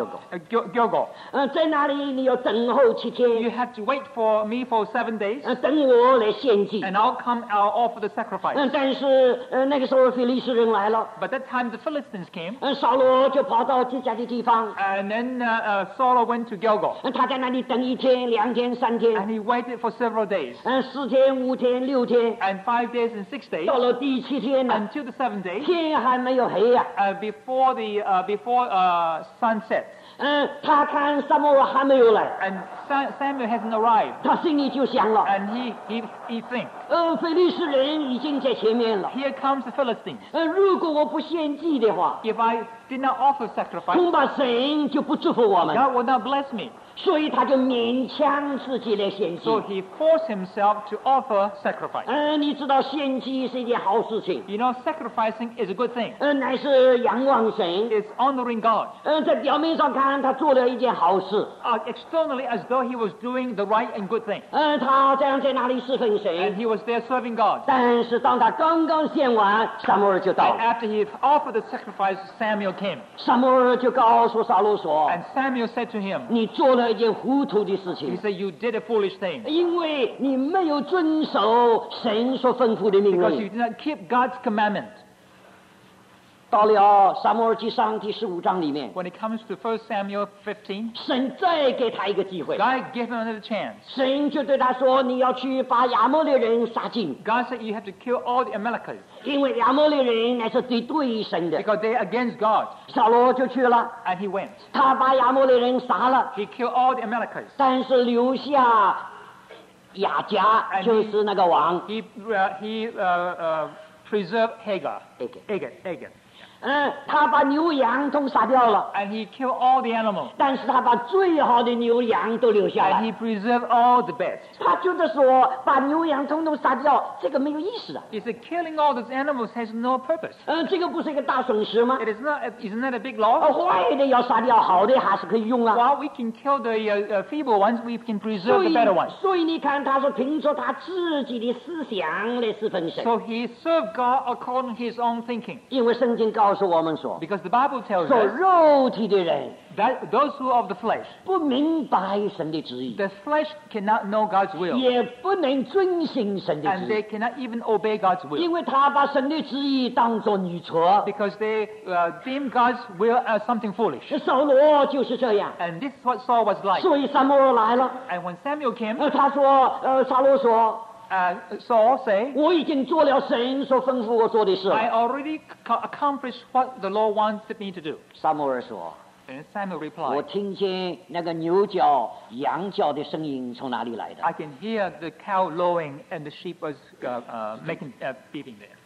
Gilgal. Gilgal. 在那里你要等候7 You 天， have to wait for me for 7 days, 等我来献祭。 and I'll offer the sacrifice. 但是那个时候非利士人来了， But that time the Philistines came, 扫罗就跑到基甲的地方， and then Saul went to Gilgal, 他在那里等1天、2天、3 and 天， he waited for several days, 4天、5天、6天， and 5 days and 6 days, 到了第7天了， until the 7th day, 天还没有黑呀、 before sunset. 他看撒母耳还没有来， And Samuel hasn't arrived, 他心里就想了， and he thinks, 非利士人已经在前面了， here comes the Philistines. 如果我不献祭的话， If I did not offer sacrifice, 恐怕神就不祝福我们， God will not bless me. 所以他就勉强自己来献祭 So。he forced himself to offer sacrifice. 你知道献祭是一件好事情， You know, sacrificing is a good thing. 乃是仰望神。 It's honoring God. 在表面上看，他做了一件好事。 Externally, as though he was doing the right and good thing. 他这样在那里侍奉 And 神。 he was there serving God. 但是当他刚刚献完，撒母耳就到 And 了。 after he offered the sacrifice, Samuel came. 撒母耳就告诉扫罗说 And Samuel said to him, 你做了一件糊涂的事 he 情， said, you did a foolish thing 因为你没有遵守神所吩咐的命 because you 令。 did not keep God's commandment. 到了撒母耳记上第15章里面， When it comes to 1 Samuel 15, 神再给他一个机会， God gave him another chance. 神就对他说：“你要去把亚摩利人杀尽， God said you have to kill all the Amalekites 因为亚摩利人乃是敌对神的。 because they are against God. ” 扫罗就去了， And he went. 他把亚摩利人杀了， He killed all the Amalekites. 但是留下亚甲，就是那个王。 He preserved Hagar. Agag. 他把牛羊都杀掉了， And he killed all the animals. 但是他把最好的牛羊都留下 And 来。 he preserved all the best. 他觉得说把牛羊统统杀掉，这个没有意思的。 He said killing all those animals has no purpose. 这个不是一个大损失吗？ Isn't that a big loss? 坏的要杀掉，好的还是可以用啊。 While we can kill the feeble ones, we can preserve 所 the 以 better ones. 所以你看，他是凭着他自己的思想来侍奉神， So he served God according to his own thinking. 因为圣经告诉我们说， Because the Bible tells 做 us 肉体的人 that those who are of the flesh, 不明白神的旨意， the flesh cannot know God's will. 也不能遵行神的 And 旨 they 意， cannot even obey God's will. 因为他把神的旨意当作女错。 Because they deem God's will as something foolish. 扫罗就是这样， And this is what Saul was like. 所以撒母耳来了， And when Samuel came, 他说，撒罗说， Saul said, 我已经做了神所吩咐我做的事 I 了。 already accomplished what the Lord wanted me to do. 撒母耳说， And Samuel 我 replied, 听见那个牛叫、羊叫的声音从哪里来的？ I can hear the cow lowing and the sheep was beeping there.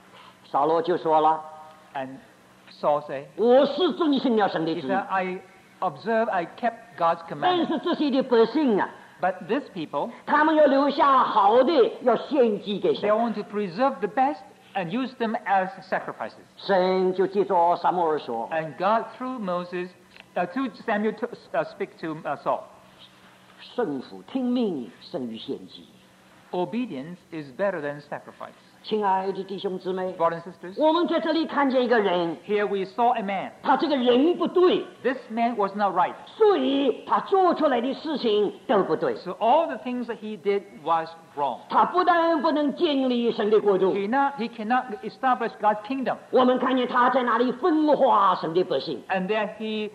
扫罗就说了， And Saul said, 我是遵行了神的 he 旨 said, 意， observe, I kept God's 但 commandments. 是这些的百姓啊， But these people, 他们要留下好的，要献祭给 they 神。 want to preserve the best and use them as sacrifices. 神就借着撒母耳说 And God, through Samuel, speak to Saul.：“ 顺服听命胜于献祭。 Obedience is better than sacrifice. ” 亲爱的弟兄姊妹， Brothers and sisters, 我们在这里看见一个人， here we saw a man. 他这个人不对， This man was not right. 所以他做出来的事情都不对。 So all the things that he did was wrong. 他不但不能建立神的国度， He cannot establish God's kingdom. 我们看见他在那里分化神的百姓。 And then he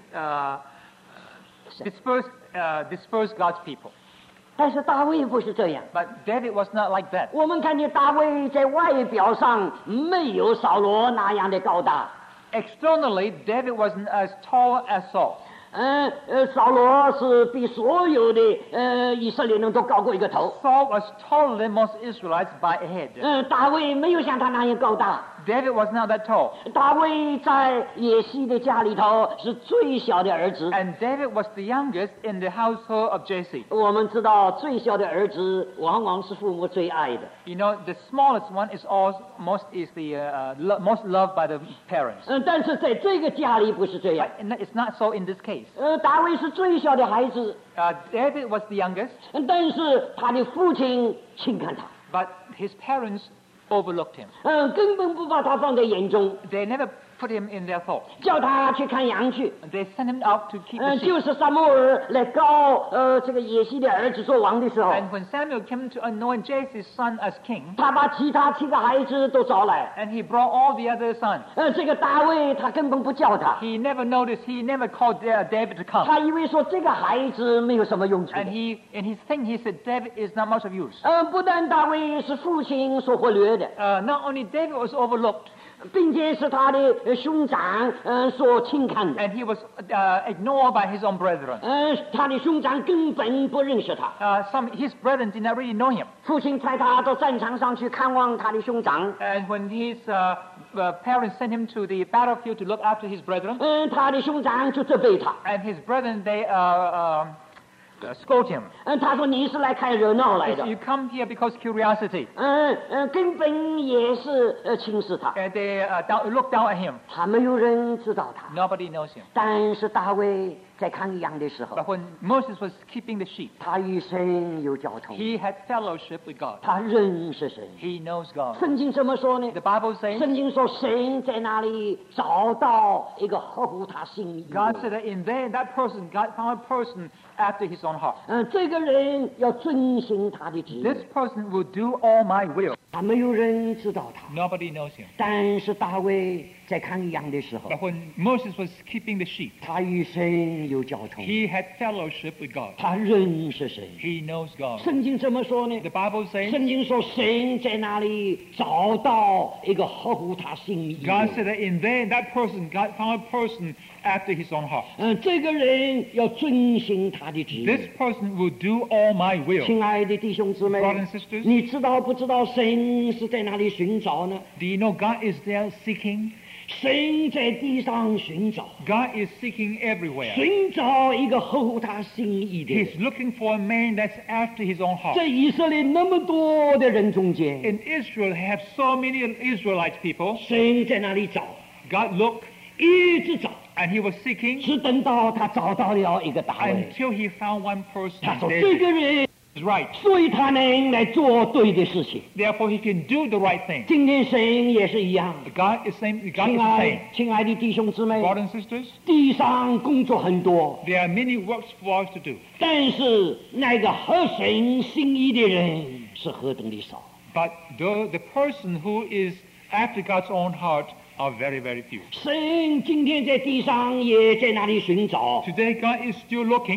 dispersed God's people. 但是大卫不是这样。 But David was not like that. 我们看见大卫在外表上没有扫罗那样的高大。 Externally, David wasn't as tall as Saul. 扫罗是比所有的以色列人都高过一个头。 Saul was taller than most Israelites by a head. 大卫没有像他那样高大。 David was not that tall. 大卫在耶西的家里头是最小的儿子。 And David was the youngest in the household of Jesse. 我们知道最小的儿子往往是父母最爱的。 You know, the smallest one is most loved by the parents. 但是在这个家里不是这样。 But it's not so in this case. 大卫是最小的孩子， David was the youngest, 但是他的父亲轻看他， but his parents overlooked him. 根本不把他放在眼中， They never put him in their thoughts. 叫他去看羊去。 They sent him out to keep the sheep. 就是撒母耳来膏这个耶西的儿子做王的时候， And when Samuel came to anoint Jesse's son as king, 他把其他7个孩子都找来。 and he brought all the other sons, 这个大卫他根本不叫他， he never called David to come. 他以为说这个孩子没有什么用处的。 And in his thing, he said David is not much of use. 不但大卫是父亲所忽略的， Not only David was overlooked, 并且是他的兄长所轻看的。 and he was ignored by his own brethren. 他的兄长根本不认识他。 His brethren did not really know him. 父亲派他到战场上去看望他的兄长。 And when his parents sent him to the battlefield to look after his brethren, 他的兄长就责备他。 and his brethren, they scold him. 他说你是来看热闹来 He 的 said, you come here because curiosity. 根本也是轻视他。 And they look down at him. 他没有人知道他。 Nobody knows him. 但是大卫在看羊的时候， But when Moses was keeping the sheep, 他与神有交通， he had fellowship with God. 他认识神。 He knows God. 圣经怎么说呢？ The Bible says, 圣经说神在那里找到一个合乎他心意的 God 人。 said that in that person, God found a person after his own heart. 这个人要遵行他的旨意。 This person will do all my will. 他没有人知道他， Nobody knows him. 但是大卫在看羊的时候， But when Moses was keeping the sheep, 他与神有交通， he had fellowship with God. 他认识神。 He knows God. 圣经怎么说呢？ The Bible says, 圣经说神在那里找到一个合乎他心意的 God 人。 said that in that person, God found a person after his own heart. 这个人要遵行他的旨意。 This person will do all my will. 亲爱的弟兄姊妹 Brothers and sisters, 你知道不知道神是在哪里寻找呢？ do you know God is there seeking? 神在地上寻找， God is seeking everywhere. 寻找一个合乎他心意的人。 He's looking for a man that's after his own heart. 在以色列那么多的人中间， In Israel, have so many Israelite people. 神在那里找， God looked 一直找， and he was seeking 直等到他找到了一个大卫。 until he found one person. 他说 David 这个人， is right. 所以他能来做对的事情。 Therefore, he can do the right thing. 今天神也是一样， God is the same. 亲爱的弟兄姊妹， Brothers and sisters, 地上工作很多， there are many works for us to do. 但是那个合神心意的人是何等的少。 But the person who is after God's own heart are very, very few. 神今天在地上也在那里寻找， Today, God is still looking.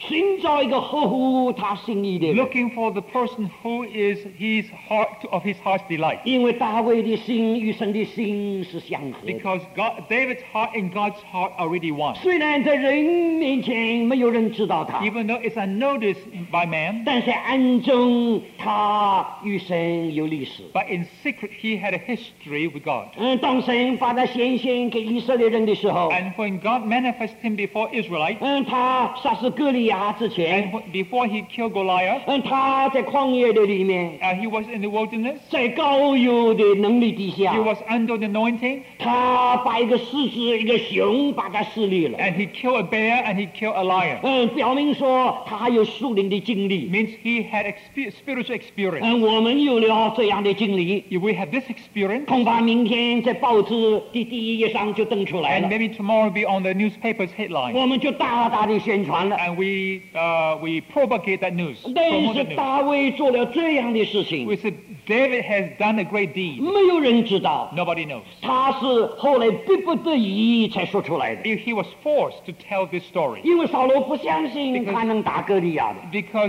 寻找一个合乎他心意的人。 looking for the person who is of his heart's delight. 因为大卫的心与神的心是相合的。 Because David's heart and God's heart are really one. 虽然在人面前没有人知道他， Even though it's unnoticed by man, 但是暗中他与神有历史。 but in secret he had a history with God. 当神把他显现给以色列人的时候， And when God manifested him before Israelites, 他杀死歌利亚之前， before he killed Goliath, 他在旷野的里面， he was in the wilderness, 在膏油的能力底 he 下， was under the anointing, 他把一个狮子、一个熊把他撕裂了。 and he killed a bear and he killed a lion. 表明说他还有属灵的经历。 Means he had spiritual experience. 我们有了这样的经历， If we have this experience, 恐怕明天在报纸的第一页上就登出来 and 了， maybe tomorrow will be on the newspaper's headline, 我们就大大的宣传了。 and we propagate that news, 但 promote 是 that news. 大卫做了这样的事情， We said David has done a great deed. 没有人知道， Nobody knows. 他是后来逼不得已才说出来的。 He was forced to tell this story 因为扫罗不相信他能打歌利亚的，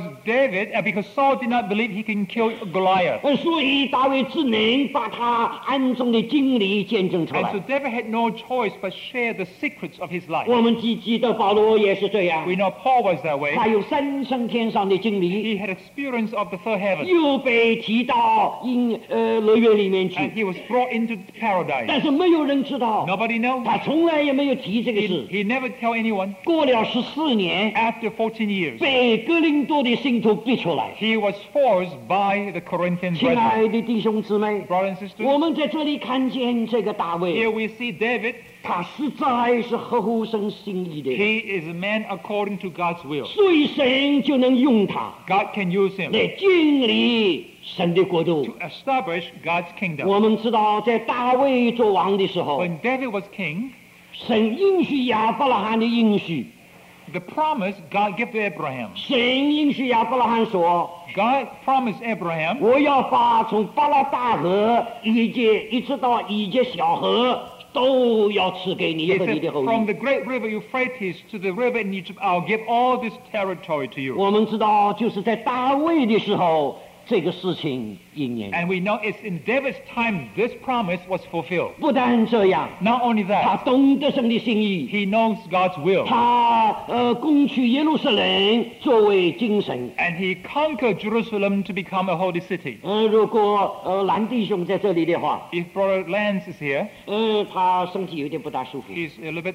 because Saul did not believe he can kill Goliath. 所以大卫只能把他暗中的经历见证出 And 来 so。David had no choice but share the secrets of his life. 我们记得保罗也是这样， We know Paul was that way. 他有三升天上的经历， He had experience of the third heaven, 又被提到乐园里面 and 去， he was brought into paradise. 但是没有人知道， Nobody knows. 他从来也没有提这个 He, 事。 he never tell anyone. 过了14年， After 14 years, 被哥林多的信徒逼出来。 he was forced by the Corinthian 亲 brethren. 爱的弟兄姊妹， Brothers and sisters, 我们在这里看见这个大 here 卫， we see David. 他实在是合乎神心意的人， He is a man according to God's will. 所以神就能用他 God can use him 来建立神的国度 to。establish God's kingdom. 我们知道，在大卫做王的时候， When David was king, 神应许亚伯拉罕的应许， the promise God gave to Abraham. 神应许亚伯拉罕说 God promised Abraham,：“ 我要把从巴拉大河一直到以节小河，都要赐给你 he 和你 said, 的后 from 裔。 the great river Euphrates to the river in Egypt, I'll give all this territory to ” you. 我们知道，就是在大卫的时候，这个事情应验。 And we know it's in David's time this promise was fulfilled. 不但这样， Not only 他 that, 懂得神的心意， he knows God's will. 他攻取耶路撒冷作为精神。 And he conquered Jerusalem to become a holy city. 如果蓝弟兄在这里的话， If Brother Lance is here, 他身体有点不大舒服， he's a little bit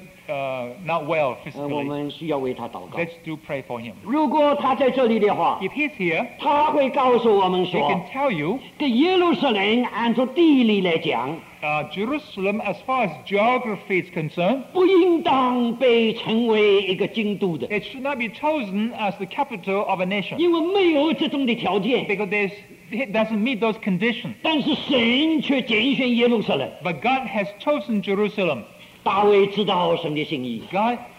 not well 我 physically. 们需要为他祷告。 Let's do pray for him. 如果他在这里的话， If he's here, 他会告诉我们 he 说 can，tell you 这耶路撒冷按照地理来讲， Jerusalem, as far as geography is concerned, 不应当被称为一个京都的， it should not be chosen as the capital of a nation 因为没有这种的条件。 because it doesn't meet those conditions. 但是神却拣选耶路撒冷。 But God has chosen Jerusalem. 大卫知道神的心意，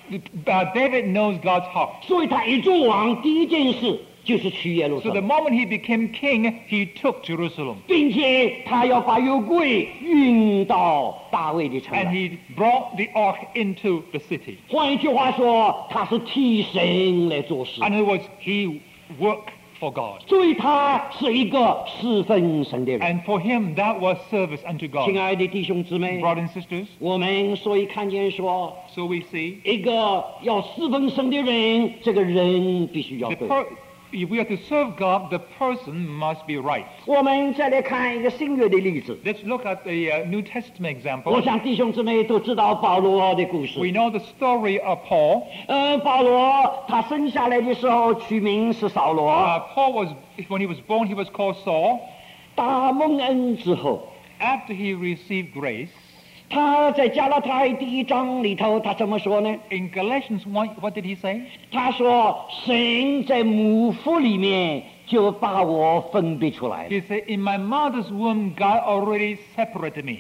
David knows God's heart. 所以他一做王，第一件事就是去耶路撒 So the 冷， moment he became king, he took Jerusalem. 并且他要把约柜运到大卫的城 And 来。 he brought the ark into the city. 换一句话说，他是替神来做事， In other words, he worked for God. 所以他是一个侍奉神的人。 And for him, that was service unto 亲 God. 爱的弟兄姊妹， Brothers and sisters, 我们所以看见说， so we see 一个要侍奉神的人，这个人必须要 the 对。 if we are to serve God, the person must be right. 我们再来看一个新约的例子。 Let's look at the New Testament 我 example. 想弟兄姊妹都知道保罗的故事。 We know the story of Paul. 保罗他生下来的时候取名是扫罗， When he was born, he was called Saul. 大蒙恩之后， After he received grace, 他在加拉太第1章里头，他怎么说呢？ in Galatians 1, what did he say? 他说：“神在母腹里面就把我分别出来了。 He said, in my mother's womb, God already separated me. ”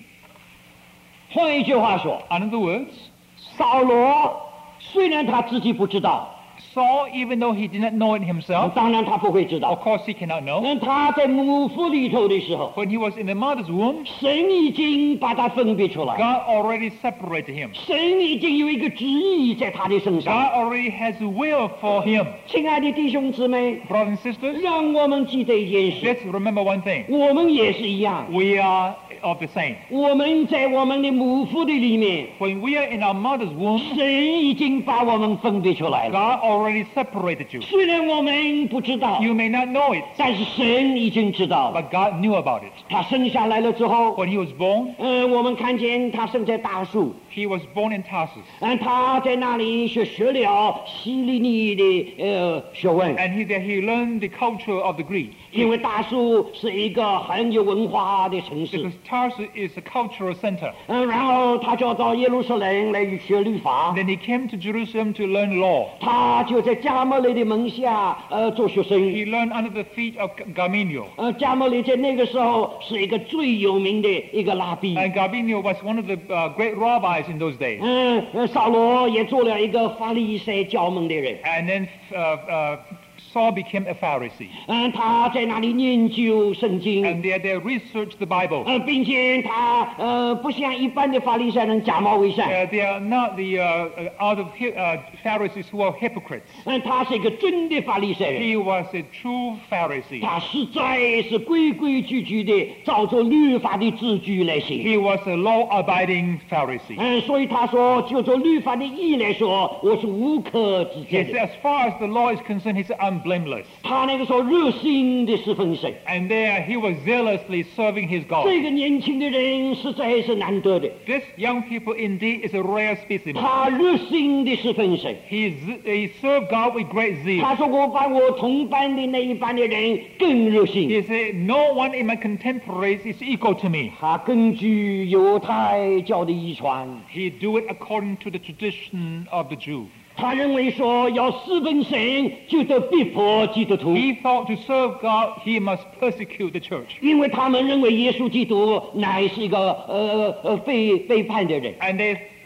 换一句话说， In other words, 扫罗虽然他自己不知道， Saul, even though he did not know it himself, 当然他不会知 of 道。 course he cannot know, 他在母腹里头的时候， when he was in the mother's womb, 神已经把他分别出来， God already separated him. 神已经有一个旨意在他的身 God 上。 already has a will for him. 亲爱的弟兄姊妹， Brothers and sisters, 让我们记得一件事， let's remember one thing. 我们也是一样， We are of the same. 我们在我们的母腹的里面， When we are in our mother's womb, 神已经把我们分别出来了。 God already separated you. 虽然我们不知道， You may not know it, 但是神已经知道了。 but God knew about it. 他生下来了之后， When he was born, 我们看见他生在大树， he was born in Tarsus. 他在那里学了希利尼的学问， And he learned the culture of the Greeks. 因为大树是一个很有文化的城市。 Because Tarsus is a cultural center. 然后他就到耶路撒冷来学律法， Then he came to Jerusalem to learn law. 他就在加莫雷的门下做学生。 He learned under the feet of Gamaliel. 加莫雷在那个时候是一个最有名的一个拉比。 And Gamaliel was one of the great rabbis in those days. 扫罗也做了一个法利赛教门的人。 And then Saul became a Pharisee. 他在那里研究圣经。 And they researched the Bible. 并且他不像一般的法利赛人假冒伪善。 They are not the out of Pharisees who are hypocrites. 他是一个真的法利赛人。 He was a true Pharisee. 他实在是规规矩矩的照着律法的字句来行。 He was a law-abiding Pharisee. 所以他说，就着律法的意义来说，我是无可指 He 责 said, 的。 as far as the law is concerned, he's blameless. 他那个时候热心的侍奉神。 And there he was zealously serving his God. 这个年轻的人实在是难得的， This young people indeed is a rare specimen. 他热心的侍奉神。 He served God with great zeal. 他说我把我同班的那一班的人更热心。 He said, no one in my contemporaries is equal to me. 他根据犹太教的遗传， He do it according to the tradition of the Jew. 他认为说要侍奉神就得逼迫基督徒， He thought to serve God, he must persecute the church. 因为他们认为耶稣基督乃是一个背叛的人。 And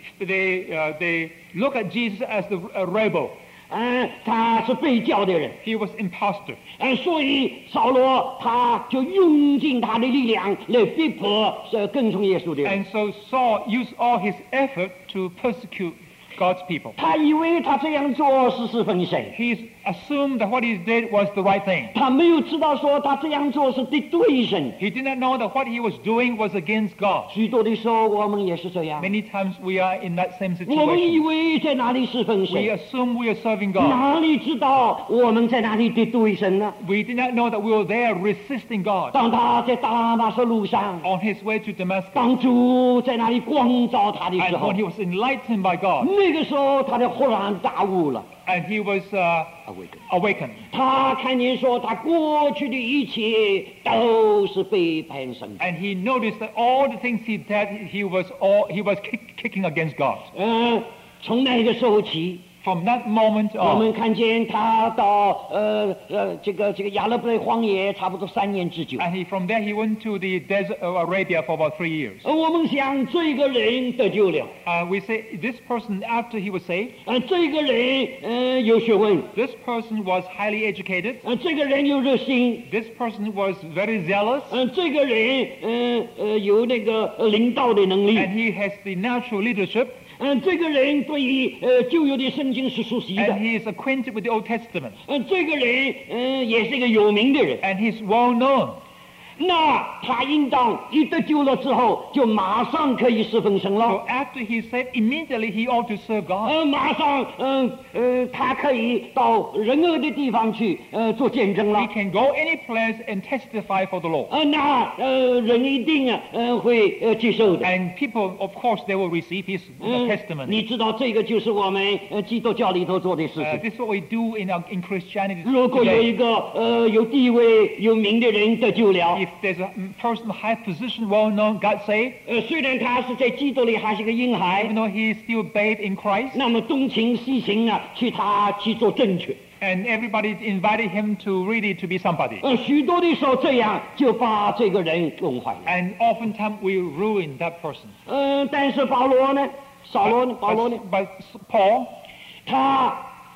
they look at Jesus as a rebel. 他是被教的人。 He was impostor. 所以扫罗他就用尽他的力量来逼迫跟从耶稣的人。 And so Saul used all his effort to persecute God's people. 他以为他这样做是侍奉神， He assumed that what he did was the right thing. 他没有知道说他这样做是敌对神。 He did not know that what he was doing was against God. 许多的时候我们也是这样， Many times we are in that same 我们以 situation. 为在哪里侍奉 We 神， assume we are serving God. 哪里知道我们在哪里敌对神呢？ We did not know that we were there resisting God 当他在大马士路上， on his way to Damascus. 当主在那里光照他的时 And 候 when，he was enlightened by God, 那个时候他就豁然大悟了。 and he was awakened. 他看见说，他过去的一切都是背叛神的。 And he noticed that all the things he did, he was kicking against God. 从那个时候起， From that moment 我们 on, 看见他到这个亚勒贝荒野差不多3年之久。 and from there he went to the desert of Arabia for about 3 years. 我们想这个人得救了， We say this person, after he was saved, 这个人有学问， this person was highly educated. 这个人有热心， This person was very zealous, 这个人有那个领导的能力， and he has the natural leadership, 这个人对于旧约的圣经是熟悉的， and he is acquainted with the Old Testament, 这个人也是一个有名的人。 and he's well known. 那他应当一得救了之后，就马上可以侍奉神 So 了。 after he's saved, immediately he ought to serve God. 马上他可以到任何的地方去做见证 He 了。 can go any place and testify for the Lord. 那人一定会接受的。 And people, of course, they will receive his testimony. 你知道这个就是我们基督教里头做的事情。 This is what we do in Christianity 如果有 today. 一个有地位有名的人得救了， If there's a person high position, well known, got saved, 虽然他是在基督里还是个婴孩 even，though he is still babe in Christ, 那么东情西情啊，去做正确。 and everybody invited him to really to be somebody. 许多的时候这样就把这个人弄坏了。 And oftentimes we ruin that person. 但是保罗呢？保罗呢？ But Paul, 他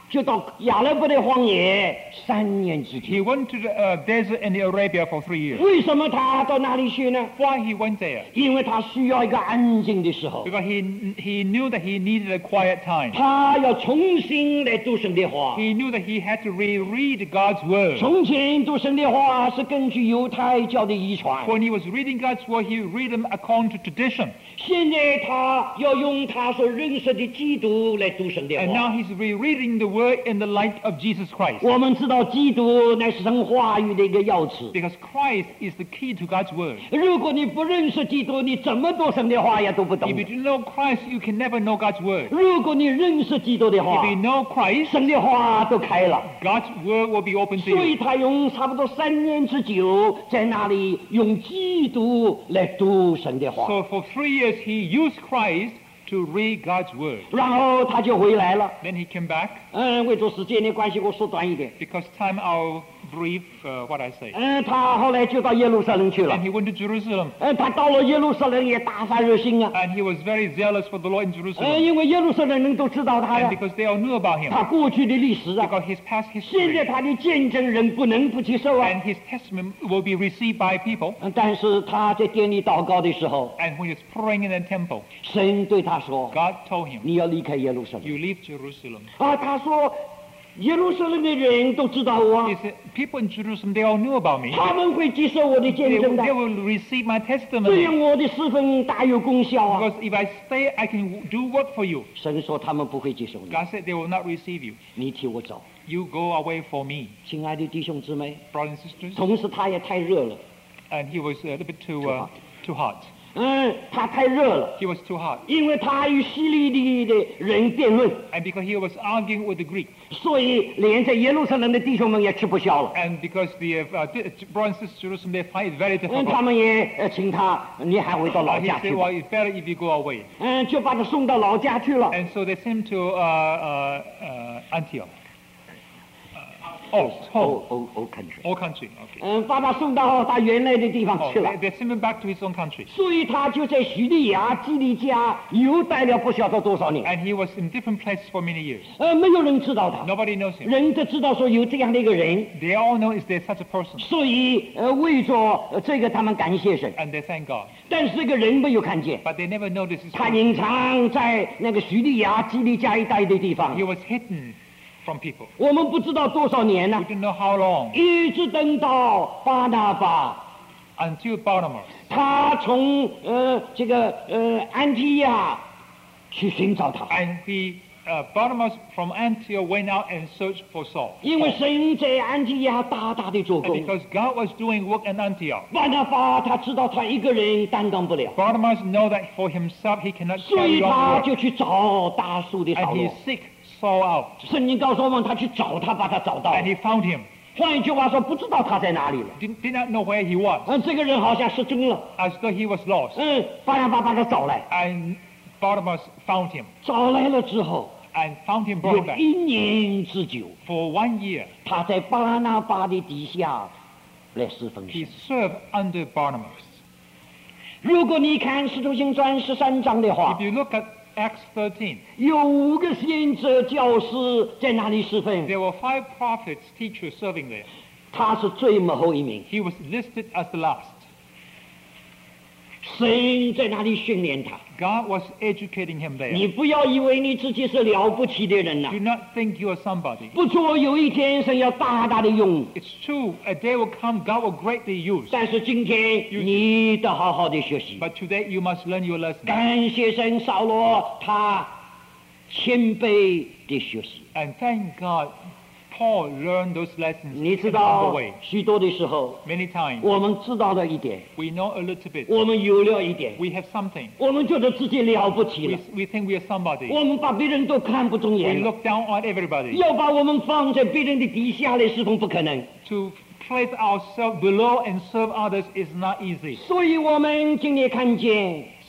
就到亚勒布的荒野3年之久。 He went to the desert in Arabia for 3 years. 为什么他到那里去呢？ Why he went there? 因为他需要一个安静的时候， Because he knew that he needed a quiet time. 他要重新来读神的话。 He knew that he had to reread God's word. 从前读神的话是根据犹太教的遗传， When he was reading God's word, he would read them according to tradition. 现在他要用他所认识的基督来读神的 And 话。 now he's rereading the word in the light of Jesus Christ. 我们知道基督乃是神话语的一个钥匙。 Because Christ is the key to God's word. 如果你不认识基督，你怎么读神的话也读不懂 If。you don't know Christ, you can never know God's word. 如果你认识基督的话 If，you know Christ, 神的话都开了。 God's word will be open to 所以 you. 他用差不多3年之久，在那里用基督来读神的话， So for 3 years, he used Christ to read God's word. 然后他就回来了。 Then he came back. 为着时间的关系，我缩短一点。 Because time, I'll brief what I say. 他后来就到耶路撒冷去了 And。he went to Jerusalem. 他到了耶路撒冷也大发热心啊。 And he was very zealous for the Lord in Jerusalem. 因为耶路撒冷人都知道他 And 呀， because they all knew about him. 他过去的历史啊。 Because his past 现在 history 他的见证人不能不接受啊。 and his testimony will be received by people. 但是他在殿里祷告的时候， And when he was praying in the temple, 神对他说 God told：“ him, 你要离开耶路撒冷。 you leave Jerusalem. ” 他说耶路撒冷的人都知道我 He，said, people in Jerusalem, they all knew about me. 他们会接受我的见 They 证的， will receive my 这 testimony. 样我的侍奉大有功效啊。 Because if I stay, I can do work for you. 神说他们不会接受你， God said they will not receive you. 你替我走。 You go away for me. 亲爱的弟兄姊妹， Brothers and sisters. 同时他也太热了， And he was a little bit too hot. 他太热了， He was too hot. 因为他与希利尼的人辩论， And because he was arguing with the Greeks. 所以连在耶路撒冷的弟兄们也吃不消了。 And because the brothers and sisters in Jerusalem, they find it very 他 difficult. 们也请他，你还回到老 He 家 said, 去吧。 well, it's better if you go away. 就把他送到老家去了。 And so they sent him to Antioch. Home. Old country。 Old country. Okay. 把他送到他原来的地方 Oh, 去了。 they sent him back to his own country. 所以他就在叙利亚、基利家又待了不晓得多少年。 And he was in different places for many years. 没有人知道他， Nobody knows him. 人都知道说有这样的一个人， They all know is there such a person. 所以为着这个他们感谢神。 And they thank God. 但是这个人没有看见， But they never noticed his 他 person. 隐藏在那个叙利亚、基利家一带的地方 He。was hidden from people. 我们不知道多少年 We 了， didn't know how long 一直等到巴拿巴， until Barnabas. 他从安提亚去寻找他。 And Barnabas from Antioch went out and searched for Saul. 因为神在安提亚大大的做 And 工， because God was doing work in Antioch. 巴拿巴他知道他一个人担当不了， Barnabas know that for himself he cannot 所以 carry 他 on 就去找大树的 work. 扫 And 罗 he。seek Saul out. 圣经告诉我们，他去找他，把他找到。 And he found him. 换一句话说，不知道他在哪里了。 Did not know where he was. 这个人好像失踪了。 As though he was lost. 巴拿巴把他找来， And Barnabas found him. 找来了之后， And found him brought 有 him back. 1年之久， For 1 year, 他在巴拿巴的底下来侍奉 he 神。 served under Barnabas. 如果你看《使徒行传》13章的话 If，you look at Acts 13, 有5个先知教师在那里侍奉， there were 5 prophets, teachers serving there. 他是最末后一名。 He was listed as the last. 神在那里训练他。 God was educating him 你 there. 不要以为你自己是了不起的人呐、 Do not think you are somebody. 不错，有一天神要大大的用， It's true, a day will come, God will greatly use. 但是今天你得好好的学习。 But today you must learn your lesson. 感谢神，扫罗他谦卑的学习。 And thank God, Paul learned those lessons 你 in 知 a 道 humble way. 许多的时候， Many times, 我们知道了一点， we know a little bit. 我们有了一点， We have something. 我们觉得自己了不起 We, 了， we think we are somebody. 我们把别人都看不中 We 眼了， look down on everybody. 要把我们放在别人的底下来侍奉不可能。 To place ourselves below and serve others is not easy. 所以我们今天看见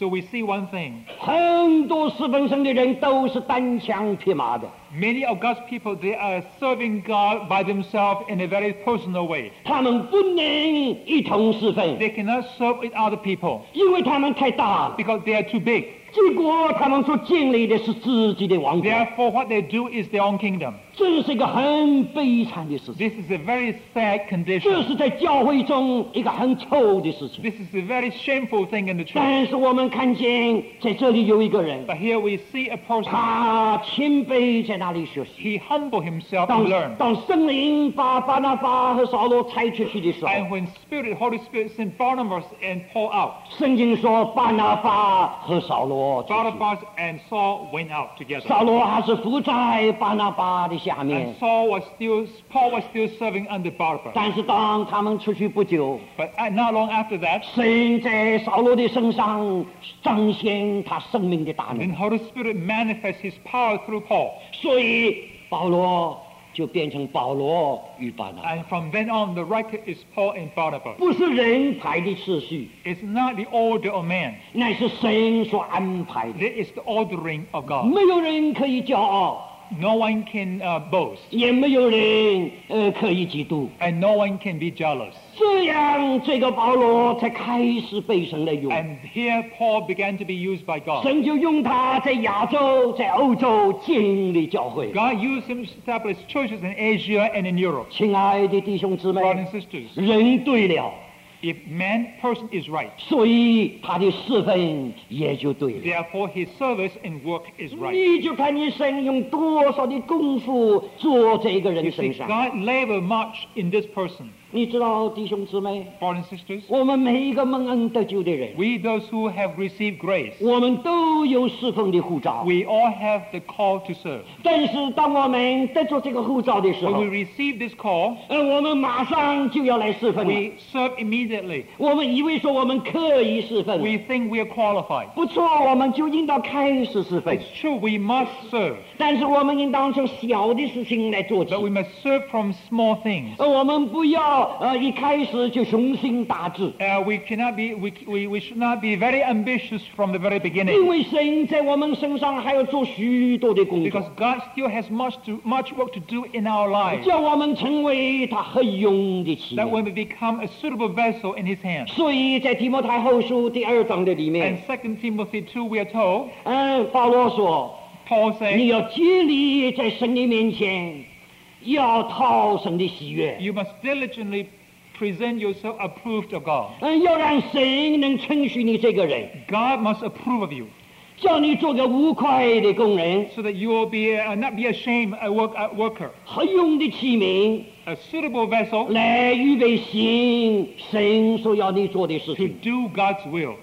So we see one thing. 很多侍奉神的人都是单枪匹马的， Many of God's people, they are serving God by themselves in a very personal way. 他们不能一同侍奉， They cannot serve with other people 因为他们太大了。 because they are too big. 结果他们所建立的是自己的王国， Therefore, what they do is their own kingdom. 这是一个很悲惨的事情， This is a very sad 这 condition. 是在教会中一个很臭的事情。 This is a very shameful thing in the church. 但是我们看见在这里有一个人， But here we see a person. 他谦卑在那里学习。 He humbled himself to learn. 当圣灵把巴拿巴和扫罗差出去的时候， And when Holy Spirit sent Barnabas and Paul out, 圣经说巴拿巴和扫罗出去， Barnabas and Saul went out together. 扫罗还是伏在巴拿巴的下面 And。Paul was still serving under Barnabas. 但是当他们出去不久， But not long after that, 神在扫罗的身上彰显他生命的大能， then Holy Spirit manifests His power through Paul. 所以保罗就变成保罗与巴拿巴， And from then on, the writer is Paul and Barnabas. 不是人排的次序， It's not the order of man. 乃是神所安排的。 It is the ordering of God. 没有人可以骄傲， No one can boast, 也没有人可以嫉妒。 and no one can be jealous. 这样，这个保罗才开始被神来用。 And here Paul began to be used by God. 神就用他在亚洲、在欧洲建立教会。 God used him to establish churches in Asia and in Europe. 亲爱的弟兄姊妹， Brothers and sisters, 人对了， if person is right, 所以他的侍奉也就对了。 therefore his service and work is right. 你就看你神用多少的功夫做这个人 You 身 see, 上。 God labored much in this person. 你知道，弟兄姊妹， Brothers and sisters, 我们每一个蒙恩得救的人， we those who have received grace, 我们都有侍奉的护照。 we all have the call to serve. 但是当我们得着这个护照的时 When 候 we，receive this call, 我们马上就要来侍奉了。 we serve immediately. 我们以为说我们可以侍奉， We think we are qualified. 不错，我们就应当开始侍奉。 It's true, we must serve, 但是我们应当从小的事情来做起 but，we must serve from small things. 我们不要一开始就雄心大志， We cannot be, we should not be very ambitious from the very 因 beginning, 为神在我们身上还要做许多的工 because 作， God still has much work to do in our lives, 叫我们成为他合用的器 that 皿。 we may become a suitable vessel in His hand. 所以在提摩太后书第2章的里 And 面， 2 Timothy 2, we are told, 保罗说， Paul 你 says, 要竭力在神的面前，要讨神的喜悦， you must diligently present yourself approved of God. 要让神能称许你这个人， God must approve of you, 叫你做个无愧的工人， so that you will be not be ashamed a worker, 合用的器皿， a suitable vessel 来预备行神所要你做的事 to 情。 do God's will.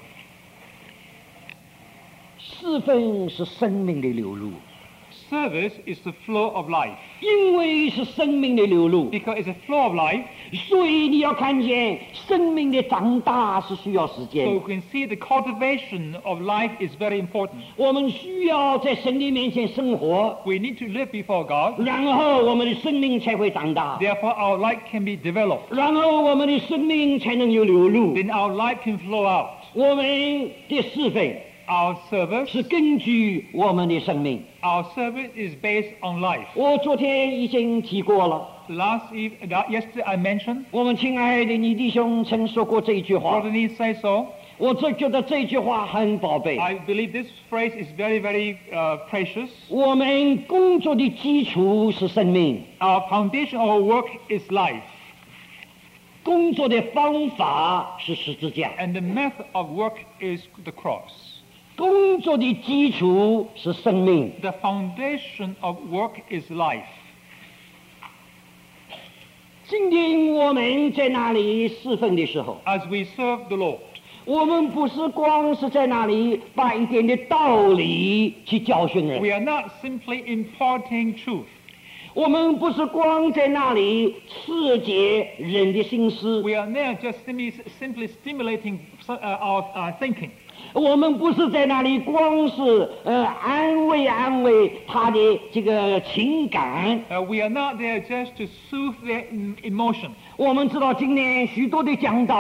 侍奉是生命的流露， Service is the flow of life. 因为是生命的流露， Because it's a flow of life, 所以你要看见生命的长大是需要时 so 间 you。can see the cultivation of life is very important. 我们需要在神的面前生活， We need to live before God, 然后我们的生命才会长大， therefore our life can be developed. 然后我们的生命才能有流露。 Then our life can flow out. 我们的侍奉 Our service, 是根据我们的生命。 our service is based on life. 我昨天已经提过了， Yesterday I mentioned, 我们亲爱的你弟兄曾说过这一句话， Brother Lee says so. 我就觉得这句话很宝贝。 I believe this phrase is very, very precious. 我们工作的基础是生命， Our foundation of our work is life, 工作的方法是十字架， and the method of work is the cross. 工作的基础是生命。 The foundation of work is life. 今天我们在那里侍奉的时候， As we serve the Lord, 我们不是光是在那里把一点的道理去教训人， we are not simply imparting truth. 我们不是光在那里刺激人的心思， We are not just simply stimulating our thinking. 我们不是在那里光是安慰他的这个情感。 We are not there just to soothe their emotion. 我们知道今天许多的讲道，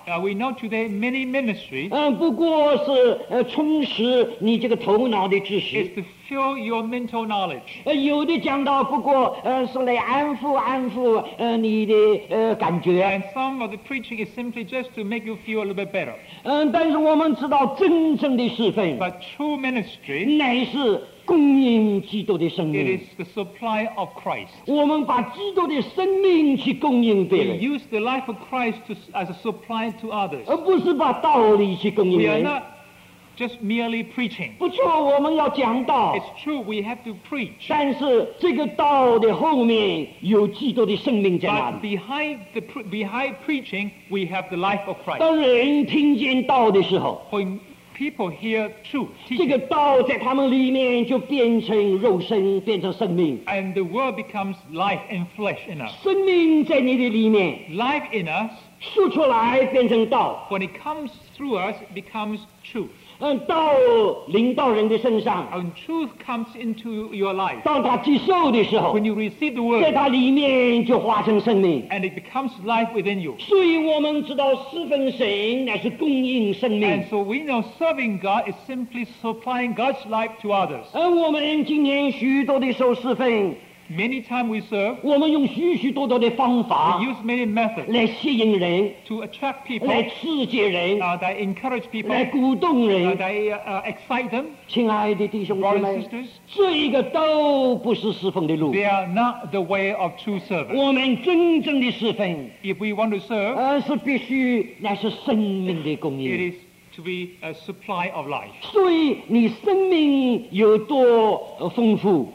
We know today many ministries 不过是充实你这个头脑的知 is 识。 to fill your mental knowledge. 有的讲到不过是来安抚你的感觉。 And some of the preaching is simply just to make you feel a little bit better. 但是我们知道真正的侍奉 But true ministry, 乃是供应基督的生 it 命。 is the supply of Christ. 我们把基督的生命去供应别 We 人， use the life of Christ as a supply to others. 而不是把道理去供应 We are 人。 not just merely preaching. 不错，我们要讲道， It's true, we have to preach. 但是这个道的后面有基督的生命在那 But 里。 behind preaching, we have the life of Christ. 当人听见道的时候， When people hear truth, 这 teaching, 个道在他们里面就变成肉身，变成生命。 and the word becomes life and flesh in us. 生命在你的里面 Life in us, 说出来变成道， when it comes through us, it becomes truth. 道临到人的身上， When truth comes into your life, 当他接受的时候， when you receive the 在 word, 他里面就化成生命。 and it becomes life within you. 所以我们知道侍奉神乃是供应生命 And。so we know serving God is simply supplying God's life to others. 我们今天许多的时候侍奉， Many times we serve, 我们用许多的方 we 法 use many methods 来吸引人， to attract people, 来刺激人， that encourage people, 来鼓动人。 that excite them. 亲爱的弟兄姊 Brothers 妹 and，sisters, 这一个都不是侍奉的路。 they are not the way of true service. 我们真正的侍奉， If we want to serve, 是必须乃是生命的供 it 应。 is to be a supply of life. 所以你生命有多丰富，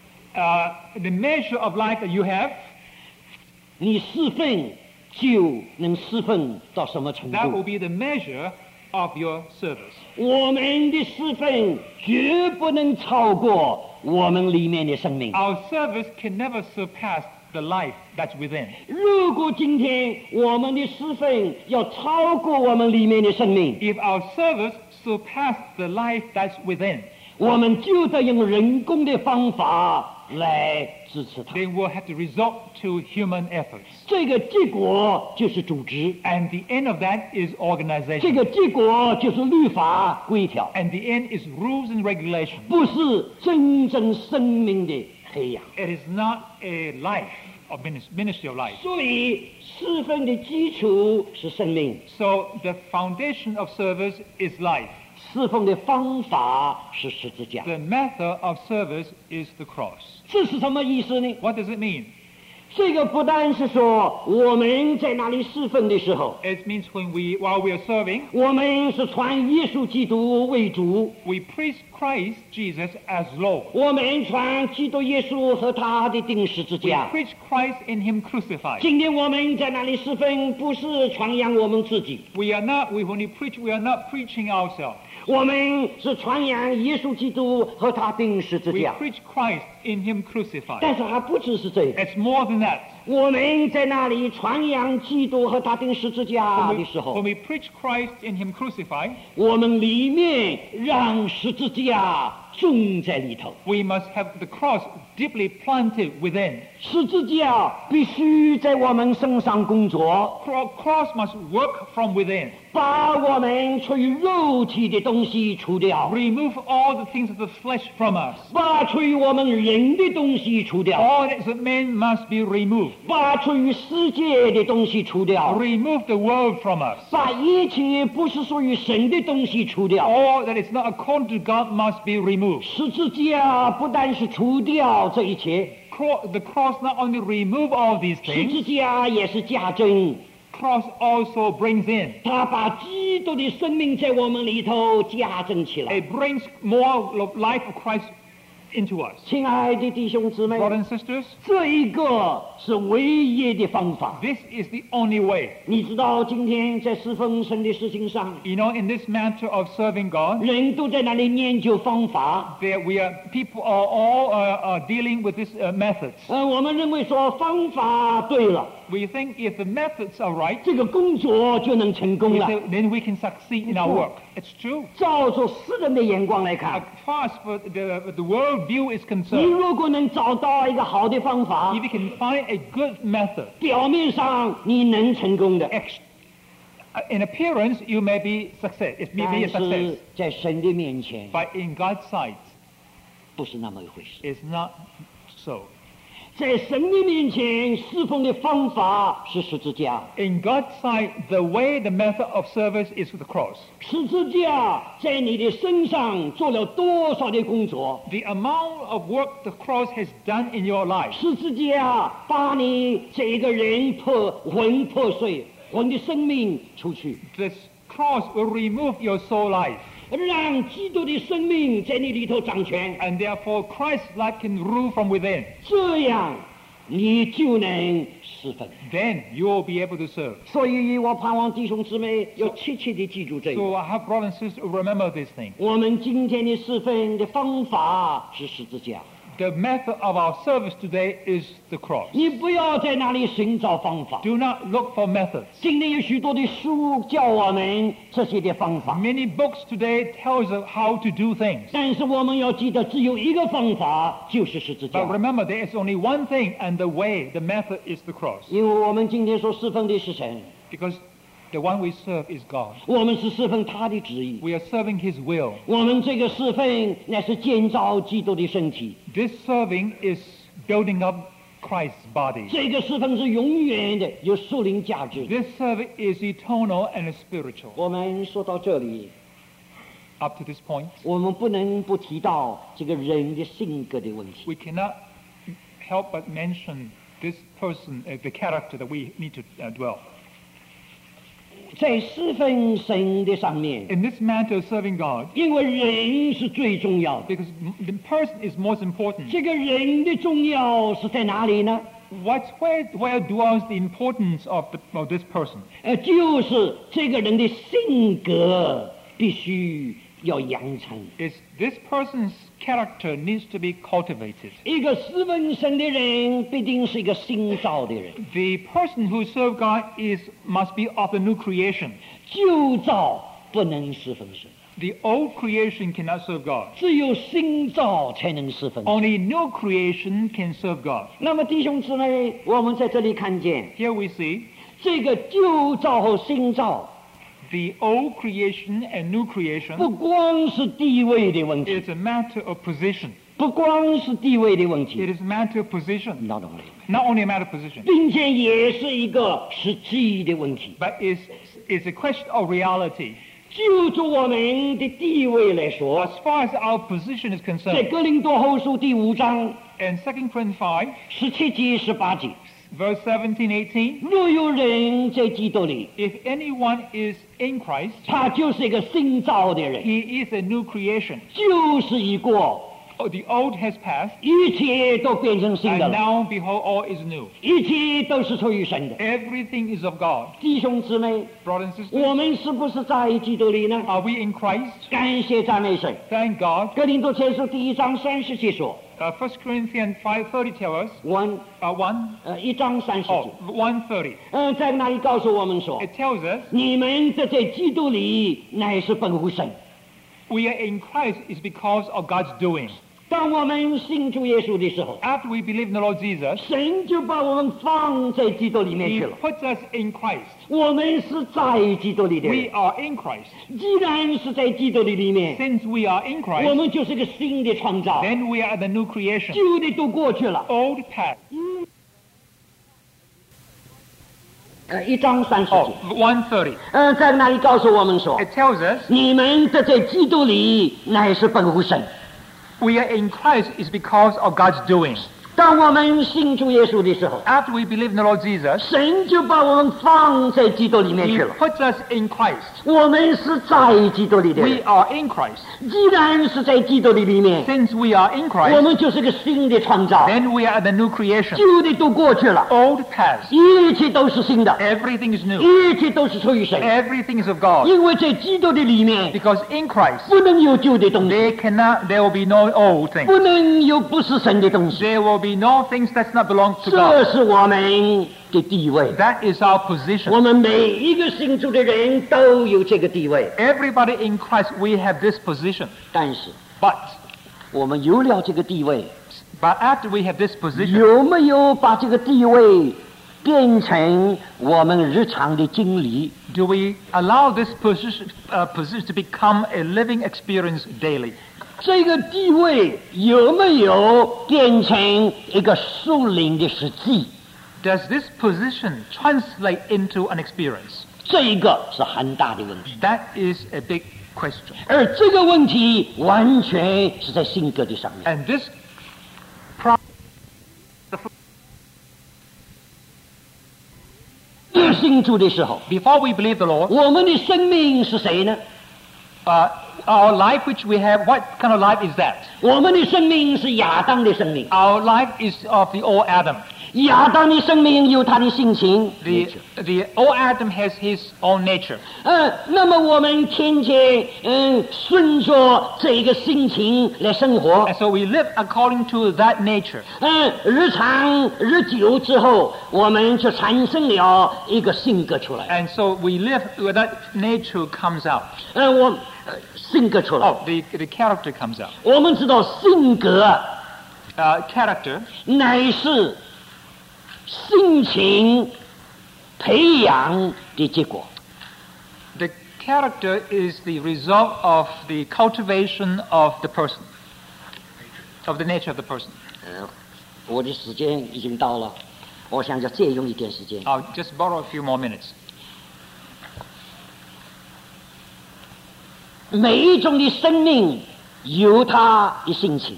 The measure of life that you have, 你侍奉就能侍奉到什么程 that will 度？ be the measure of your service. 我们的侍奉绝不能超过我们里面的生命。 Our service can never surpass the life that's within. 如果今天我们的侍奉要超过我们里面的生命， If our service surpass the life that's within, 我们就得用人工的方法来支持它。 then we'll have to resort to human efforts. 这个结果就是组织， And the end of that is 这 organization. 个结果就是律法规条， And the end is rules and regulations. 不是真正生命的培养。 It is not a life of ministry of life. 所以侍奉的基础是生命， So the foundation of service is life. 侍奉的方法是十字架。 The method of service is the cross. 这是什么意思呢？ What does it mean? 这个不但是说我们在那里侍奉的时候， It means while we are serving, 我们是传耶稣基督为主， we preach Christ Jesus as Lord. 我们传基督耶稣和他的钉十字 We 架。 preach Christ in Him crucified. 今天我们在那里侍奉，不是传扬我们自己， When we preach, we are not preaching ourselves. 我们是传扬耶稣基督和他钉十字 We 架。 preach Christ in Him crucified. 但是还不只是这样， It's more than that. 我们在那里传扬基督和他钉十字架 When 的时 we, 候 when，we preach Christ in Him crucified, 我们里面让十字架种在里头。 we must have the cross deeply planted within. 十字架必须在我们身上工作， Cross must work from within. 把我们出于肉体的东西除掉， Remove all the things of the flesh from us. 把出于我们人的东西除掉， All that is of man must be removed. 把出于世界的东西除掉， Remove the world from us. 把一切不是属于神的东西除掉。 All that is not according to God must be removed. 十字架不但是除掉这一切， The cross not only remove all these 十 things, 字架也是加增， cross also brings in. 它把基督的生命在我们里头加增起来。 It brings more life of Christ into us. 亲爱的弟兄姊妹， Brothers and sisters, 这一个是唯一的方法。 this is the only way. 你知道，今天在侍奉神的事情上， You know, in this matter of serving God, 人都在那里研究方法。 people are all dealing with these methods. 我们认为说方法对了， We think if the methods are right, 这个工作就能成功 we 了。 say, then we can succeed in our work. It's true. 照着世人的眼光来看 As，far as for the world view is 你 concerned, 如果能找到一个好的方法 if，you can find a good method, 表面上你能成功的， In appearance, you may be success. It may be a 但 success. 是在神的面前 But in God's sight, 不是那么一回事。 it's not so. 在神的面前侍奉的方法是十字架， In God's sight, the way, the method of service is the cross. 十字架在你的身上做了多少的工作？ The amount of work the cross has done in your life. 十字架把你这个人破碎，魂的生命出去， This cross will remove your soul life. 让基督的生命在你里头掌权， And therefore, Christ's life can rule from within. 这样你就能侍奉。 Then you will be able to serve. 所以我盼望弟兄姊妹要切切地记住这个。 So I have brothers and sisters remember this thing. 我们今天的侍奉的方法是十字架。 The method of our service today is the cross. 你不要在那里寻找方法。 Do not look for methods. 今天有许多的书教我们这些的方法， Many books today tell us how to do things. 但是我们要记得，只有一个方法，就是十字 But 架。 remember, there is only one thing, and the way, the method is the cross. 因为我们今天所侍奉的是神， Because the one we serve is God. 我们是侍奉他的旨意。 We are serving His will. 我们这个侍奉乃是建造基督的身体， This serving is building up Christ's body. 这个侍奉是永远的，有属灵价值的。 This serving is eternal and spiritual. 我们说到这里， Up to this point, 我们不能不提到这个人的性格的问题。 we cannot help but mention this person, the character that we need to dwell. 在侍奉神的上面， In this matter of serving God, 因为人是最重要的。 because the person is most important. 这个人的重要是在哪里呢？ Where dwells the importance of this person? 就是这个人的性格必须要养成。 Is this person's character needs to be cultivated. 一个侍奉神的人，必定是一个新造的人。 The person who serves God must be of the new creation. 旧造不能侍奉神， The old creation cannot serve God. 只有新造才能侍奉神。 Only new creation can serve God. 那么弟兄姊妹，我们在这里看见 Here we see 这个旧造和新造， the old creation and new 不 creation 光是地位的问题， is a matter of position. 不光是地位的问 It 题， is a matter of position. not only， Not only a matter of position, 并且也是一个实际的问题。 but is a question of reality. 就着我们的地位来说， As far as our position is 在 concerned, 哥林多后书第5章 in 2 Corinthians 5, 17节、18节， verse 17, 18, 若有人在基督里， if anyone is in Christ, 他就是一个新造的人， he is a new creation. 旧事已过， The old has passed, 一切都变成新的 and 了， now behold, all is new. 一切都是出于神的。 Everything is of God. 弟兄姊妹， Brothers and sisters, 我们是不是在基督里呢？ are we in Christ? 感谢赞美神。 Thank God. 哥林多前书第1章30节说 1 Corinthians 5:30 tells us, ，1 1章30节， 1:30. 在那里告诉我们说， It tells us 你们这在基督里乃是本乎神。 we are in Christ is because of God's doing. 当我们信主耶稣的时候， After we believe in the Lord Jesus, 神就把我们放在基督里面 He 去了。 puts us in Christ. 我们是在基督里的 We 人， are in Christ. 既然是在基督里面， Since we are in 我 Christ, 们就是个新的创造， then we are the new creation. 旧的都过去了。 Old past. 1章30节， 1:30. 在那里告诉我们说， It tells us 你们这在基督里乃是本乎神。 we are in Christ is because of God's doing. 当我们信主耶稣的时候， After we believe in the Lord Jesus, 神就把我们放在基督里面 He 去了。 puts us in Christ. 我们是在基督里的 We 人， are in Christ. 既然是在基督里面， Since we are in 我 Christ, 们就是个新的创造， then we are the new creation. 旧的都过去了， Old past. 一切都是新的， Everything is new. 一切都是出于神。 Everything is of God. 因为在基督的里面， Because in Christ, 不能有旧的东西， there will be no old things. 不能有不是神的东西。 There will be no things that not belong to 这 God. 是我们的地位。 That is our position. 我们每一个信主的人都有这个地位， Everybody in Christ, we have this position. 但是 But 我们有了这个地位， after we have this position, 有没有把这个地位变成我们日常的经历？ Do we allow this position to become a living experience daily? 这个地位有没有变成一个属灵的实际？ Does this position translate into an experience? 这一个是很大的问题。 That is a big question. 而这个问题完全是在性格的上面。 And this 信主的时候， before we believe the Lord, 我们的生命是谁呢？ our life which we have, what kind of life is that? 我们的生命是亚当的生命。 Our life is of the old Adam. 亚当的生命有他的性情。 The old Adam has his own nature. 那么我们天天顺着这个性情来生活。 And so we live according to that nature. 日长日久之后，我们就产生了一个性格出来。 And so we live where that nature comes out. 性格出来。 Oh, the character comes out. 我们知道性格 Character 乃是性情培养的结果。 The character is the result of the cultivation of the person, of the nature of the person. 我的时间已经到了，我想就借用一点时间。 I'll just borrow a few more minutes. 每一种的生命有它的性情，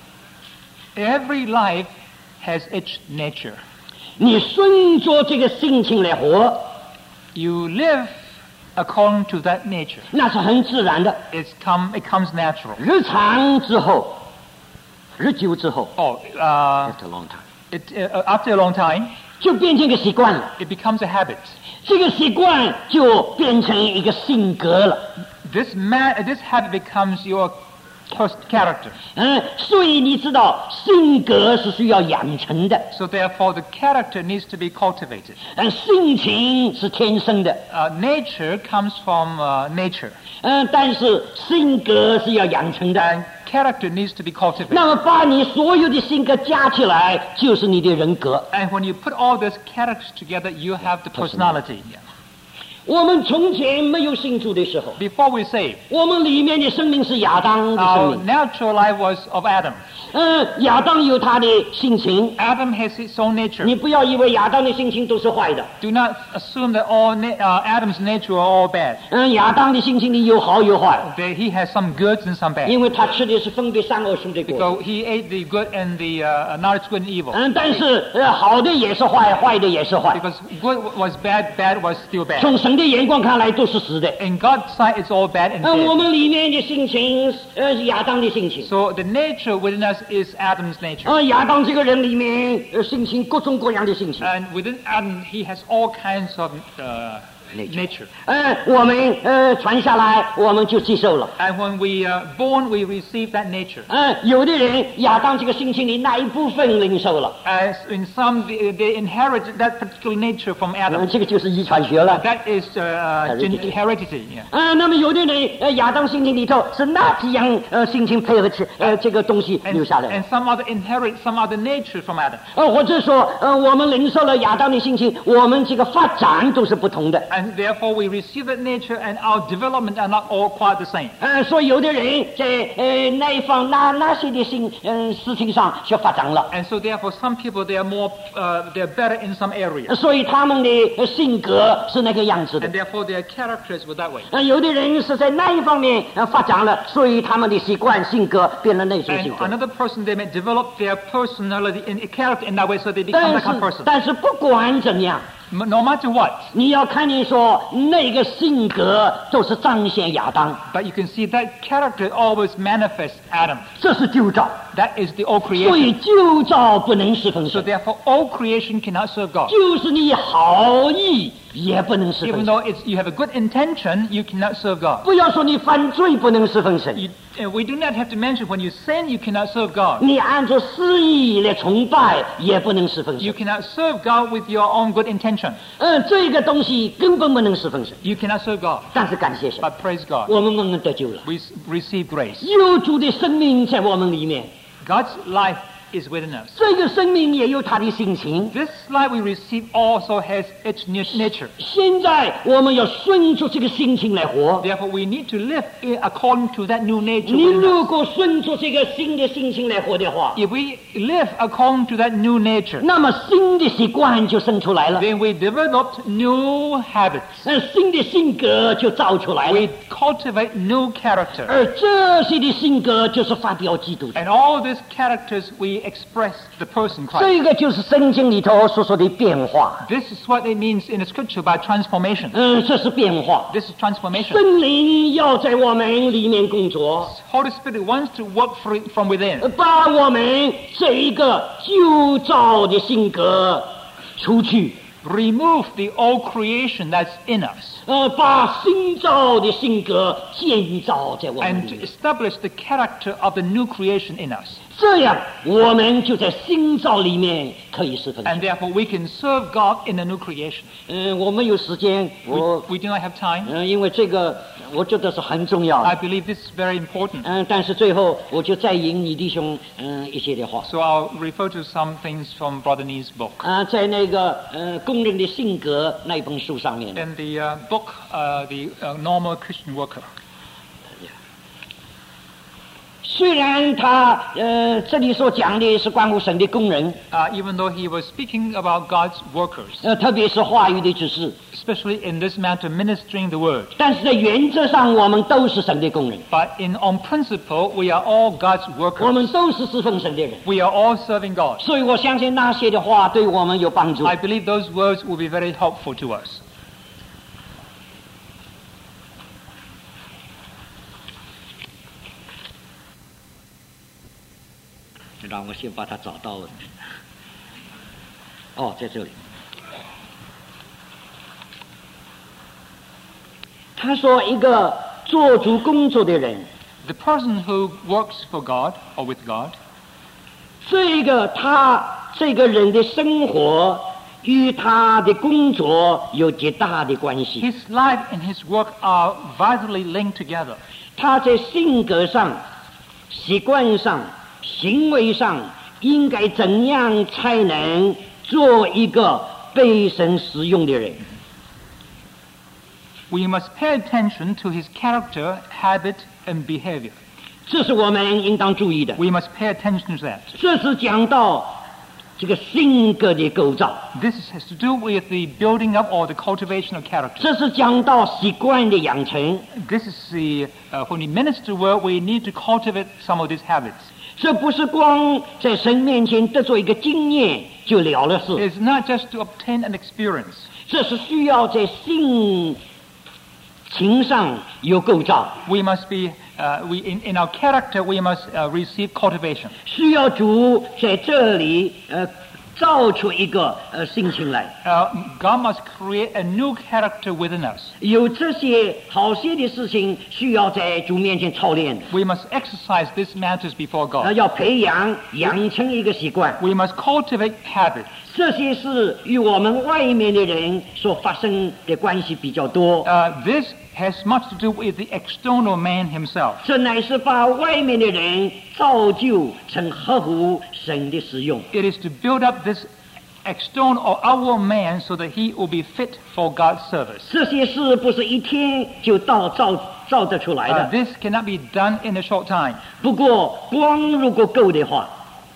Every life has its nature. 你顺着这个性情来活， You live according to that nature. 那是很自然的。 It comes natural. 日长之后，日久之后 Oh, after a long time， after a long time, 就变成一个习惯了。 it becomes a habit. 这个习惯就变成一个性格了。 This habit becomes your character. 所以你知道，性格是需要养成的， So therefore, the character needs to be cultivated. 性情是天生的， Nature comes from nature, 但是性格是要养成的。 and character needs to be cultivated. 那么把你所有的性格加起来，就是你的人格。 And when you put all these characters together, you have the personality. 我们从前没有信主的时候， Before we say, 我们里面的生命是亚当的生 our 命。 natural life was of Adam. 亚当有他的性情， Adam has his own nature. 你不要以为亚当的性情都是坏的。 Do not assume that all Adam's nature are all bad. 亚当的性情里有好有坏， He has some goods and some bad. 因为他吃的是分别善恶树的果。 So he ate the good and the knowledge good and evil. 但是好的也是坏，坏的也是坏。 Because good was bad, bad was still bad. 从神的眼光看来都是死的。 In God's sight, it's all bad and 我 bad. 们里面的性情是亚当的性情。 So the nature within us is Adam's nature. 亚当这个人里面性情各种各样的性情。 And within Adam, he has all kinds of nature. 我们传下来，我们就接受了。 And when we are born, we receive that nature. 有的人亚当这个性情里那一部分领受了， As in some, they inherit that particular nature from Adam. 这个就是遗传学了。 That is heredity. Yeah. 那么有的人亚当性情里头是那几样性情配合起这个东西留下来 And some other inherit some other nature from Adam. 或者说我们领受了亚当的性情，我们这个发展都是不同的。 And therefore we receive that nature and our development are not all quite the same. 所以有的人在那一方那些的事情上就发展了， And so therefore some people they are better in some areas. 所以他们的性格是那个样子的 And。therefore their characters were that way. 有的人是在那一方面发展了，所以他们的习惯性格变了那种 And 性格。 another person they may develop their personality and character in that way, so they become that kind of person. 但是不管怎么样， No matter what, 你要看见说那个性格都是彰显亚当， but you can see that character always manifests Adam. 这是旧造， That is the old 所以 creation. 旧造不能侍奉 So 神， therefore all creation cannot serve God. 就是你好意也不能侍奉 Even 神。 though you have a good intention, you cannot serve God. 不要说你犯罪不能侍奉神， We do not have to mention when you sin, you cannot serve God. 你按照私意来崇拜也不能侍奉 You 神。 cannot serve God with your own good intention. 这个东西根本不能侍奉神。 You cannot serve God. 但是感谢神， But praise God, 我们得救了， we receive grace. 有主的生命在我们里面。 God's life is within us. 这个生命也有它的性情。 This life we receive also has its nature. 现在我们要顺着这个性情来活。 Therefore, we need to live according to that new nature 你 within 如 us. 果顺着这个新的性情来活的话， If we live according to that new nature, 那么新的习惯就生出来了， then we developed new habits. 新的性格就造出来了。 We cultivate new character. 而这些的性格就是发表基督的。 And all these characters, we express the person Christ. 这个就是圣经里头所说的变化。 This is what it means in the scripture by transformation. 这是变化。 This is transformation. 圣灵要在我们里面工作， Holy Spirit wants to work from within. 把我们这一个旧造的性格除去， Remove the old creation that's in us 把新造的性格建造在我们 and 里 to 面。 establish the character of the new creation in us. 这样，我们就在新造里面可以侍奉神。 And therefore we can serve God in the new creation. 我们有时间， We do not have time. 因为这个我觉得是很重要 I 的。 believe this is very important. 但是最后我就再引你弟兄一些的话。 So I'll refer to some things from Brother Nee's book. 在那个工人的性格那一本书上面， In the book, The Normal Christian Worker. 虽然他这里所讲的是关乎神的工人， Even though he was speaking about God's workers, 特别是话语的指示， especially in this matter ministering the word. 但是在原则上我们都是神的工人， But on principle, we are all God's 我 workers. 们都是侍奉神的人。 We are all serving God. 所以我相信那些的话对我们有帮助。 I believe those words will be very helpful to us. 让我先把它找到。在这里。他说，一个做主工作的人， The person who works for God or with God, 这个人的生活与他的工作有极大的关系。 his life and his work are vitally linked together. 他在性格上、习惯上、行为上，应该怎样才能做一个被神使用的人？ We must pay attention to his character, habit, and behavior. 这是我们应当注意的。 We must pay attention to that. 这是讲到这个性格的构造， This has to do with the building up or the cultivation of character. 这是讲到习惯的养成， This is when we minister well, we need to cultivate some of these habits. 这不是光在神面前得做一个经验就了了事， It's not just to obtain an experience. 这是需要在性情上有构造， We must be, in our character, we must receive cultivation. 需要主在这里造出一个性情来。 God must create a new character within us. 有这些好些的事情需要在主面前操练的， We must exercise these matters before God. 要培养养成一个习惯。 We must cultivate habits. 这些事与我们外面的人所发生的关系比较多， This has much to do with the external man himself. 这乃是把外面的人造就成合乎神的使用。 It is to build up this external or outward man so that he will be fit for God's service. 这些事不是一天就造得出来的。 This cannot be done in a short time. 不过光如果够的话，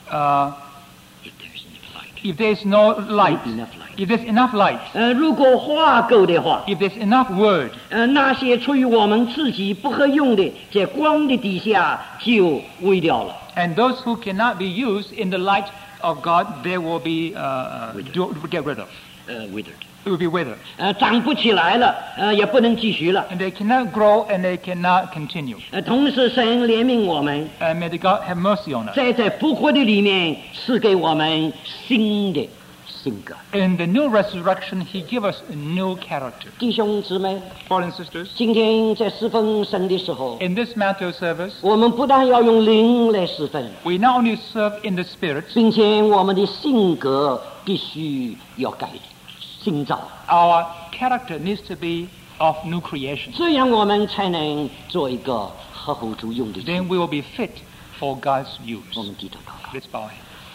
If there's no light, enough light. if there's enough light, 如果话够的话， if there's enough word, 那些出于我们自己不合用的，在光的底下就微掉了。 and those who cannot be used in the light of God, they will be get rid of. withered， It will be withered. 长不起来了，也不能继续了。 And they cannot grow and they cannot continue. 同时，神怜悯我们， And may the God have mercy on us. 在复活的里面赐给我们新的性格。 In the new resurrection, He gives us a new character. 弟兄姊妹， Brothers and sisters, 今天在侍奉神的时候， in this matter of service, 我们不但要用灵来侍奉， we not only serve in the Spirit, 并且我们的性格必须要改新造， our character needs to be of new creation. 这样我们才能做一个合乎主用的 Then 人。 we will be fit for God's use. 我们低头祷告。 Let's bow our heads.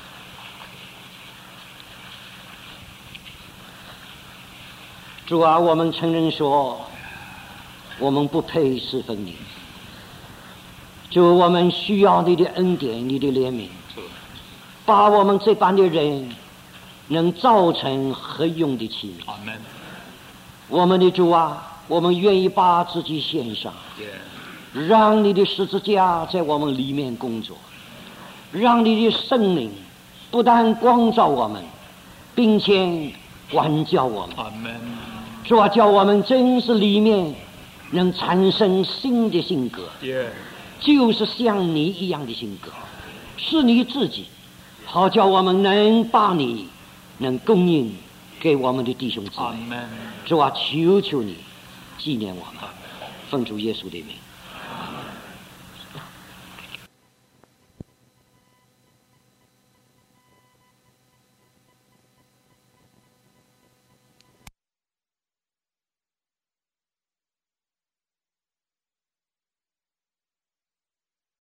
主啊，我们承认说，我们不配侍奉你。主，我们需要你的恩典，你的怜悯，把我们这般的人能造成合用的器皿。我们的主啊，我们愿意把自己献上，让你的十字架在我们里面工作，让你的圣灵不但光照我们，并且管教我们。主啊，叫我们真是里面能产生新的性格，就是像你一样的性格，是你自己，好叫我们能把你能供应给我们的弟兄姊妹。主啊，求求你纪念我们，奉主耶稣的名。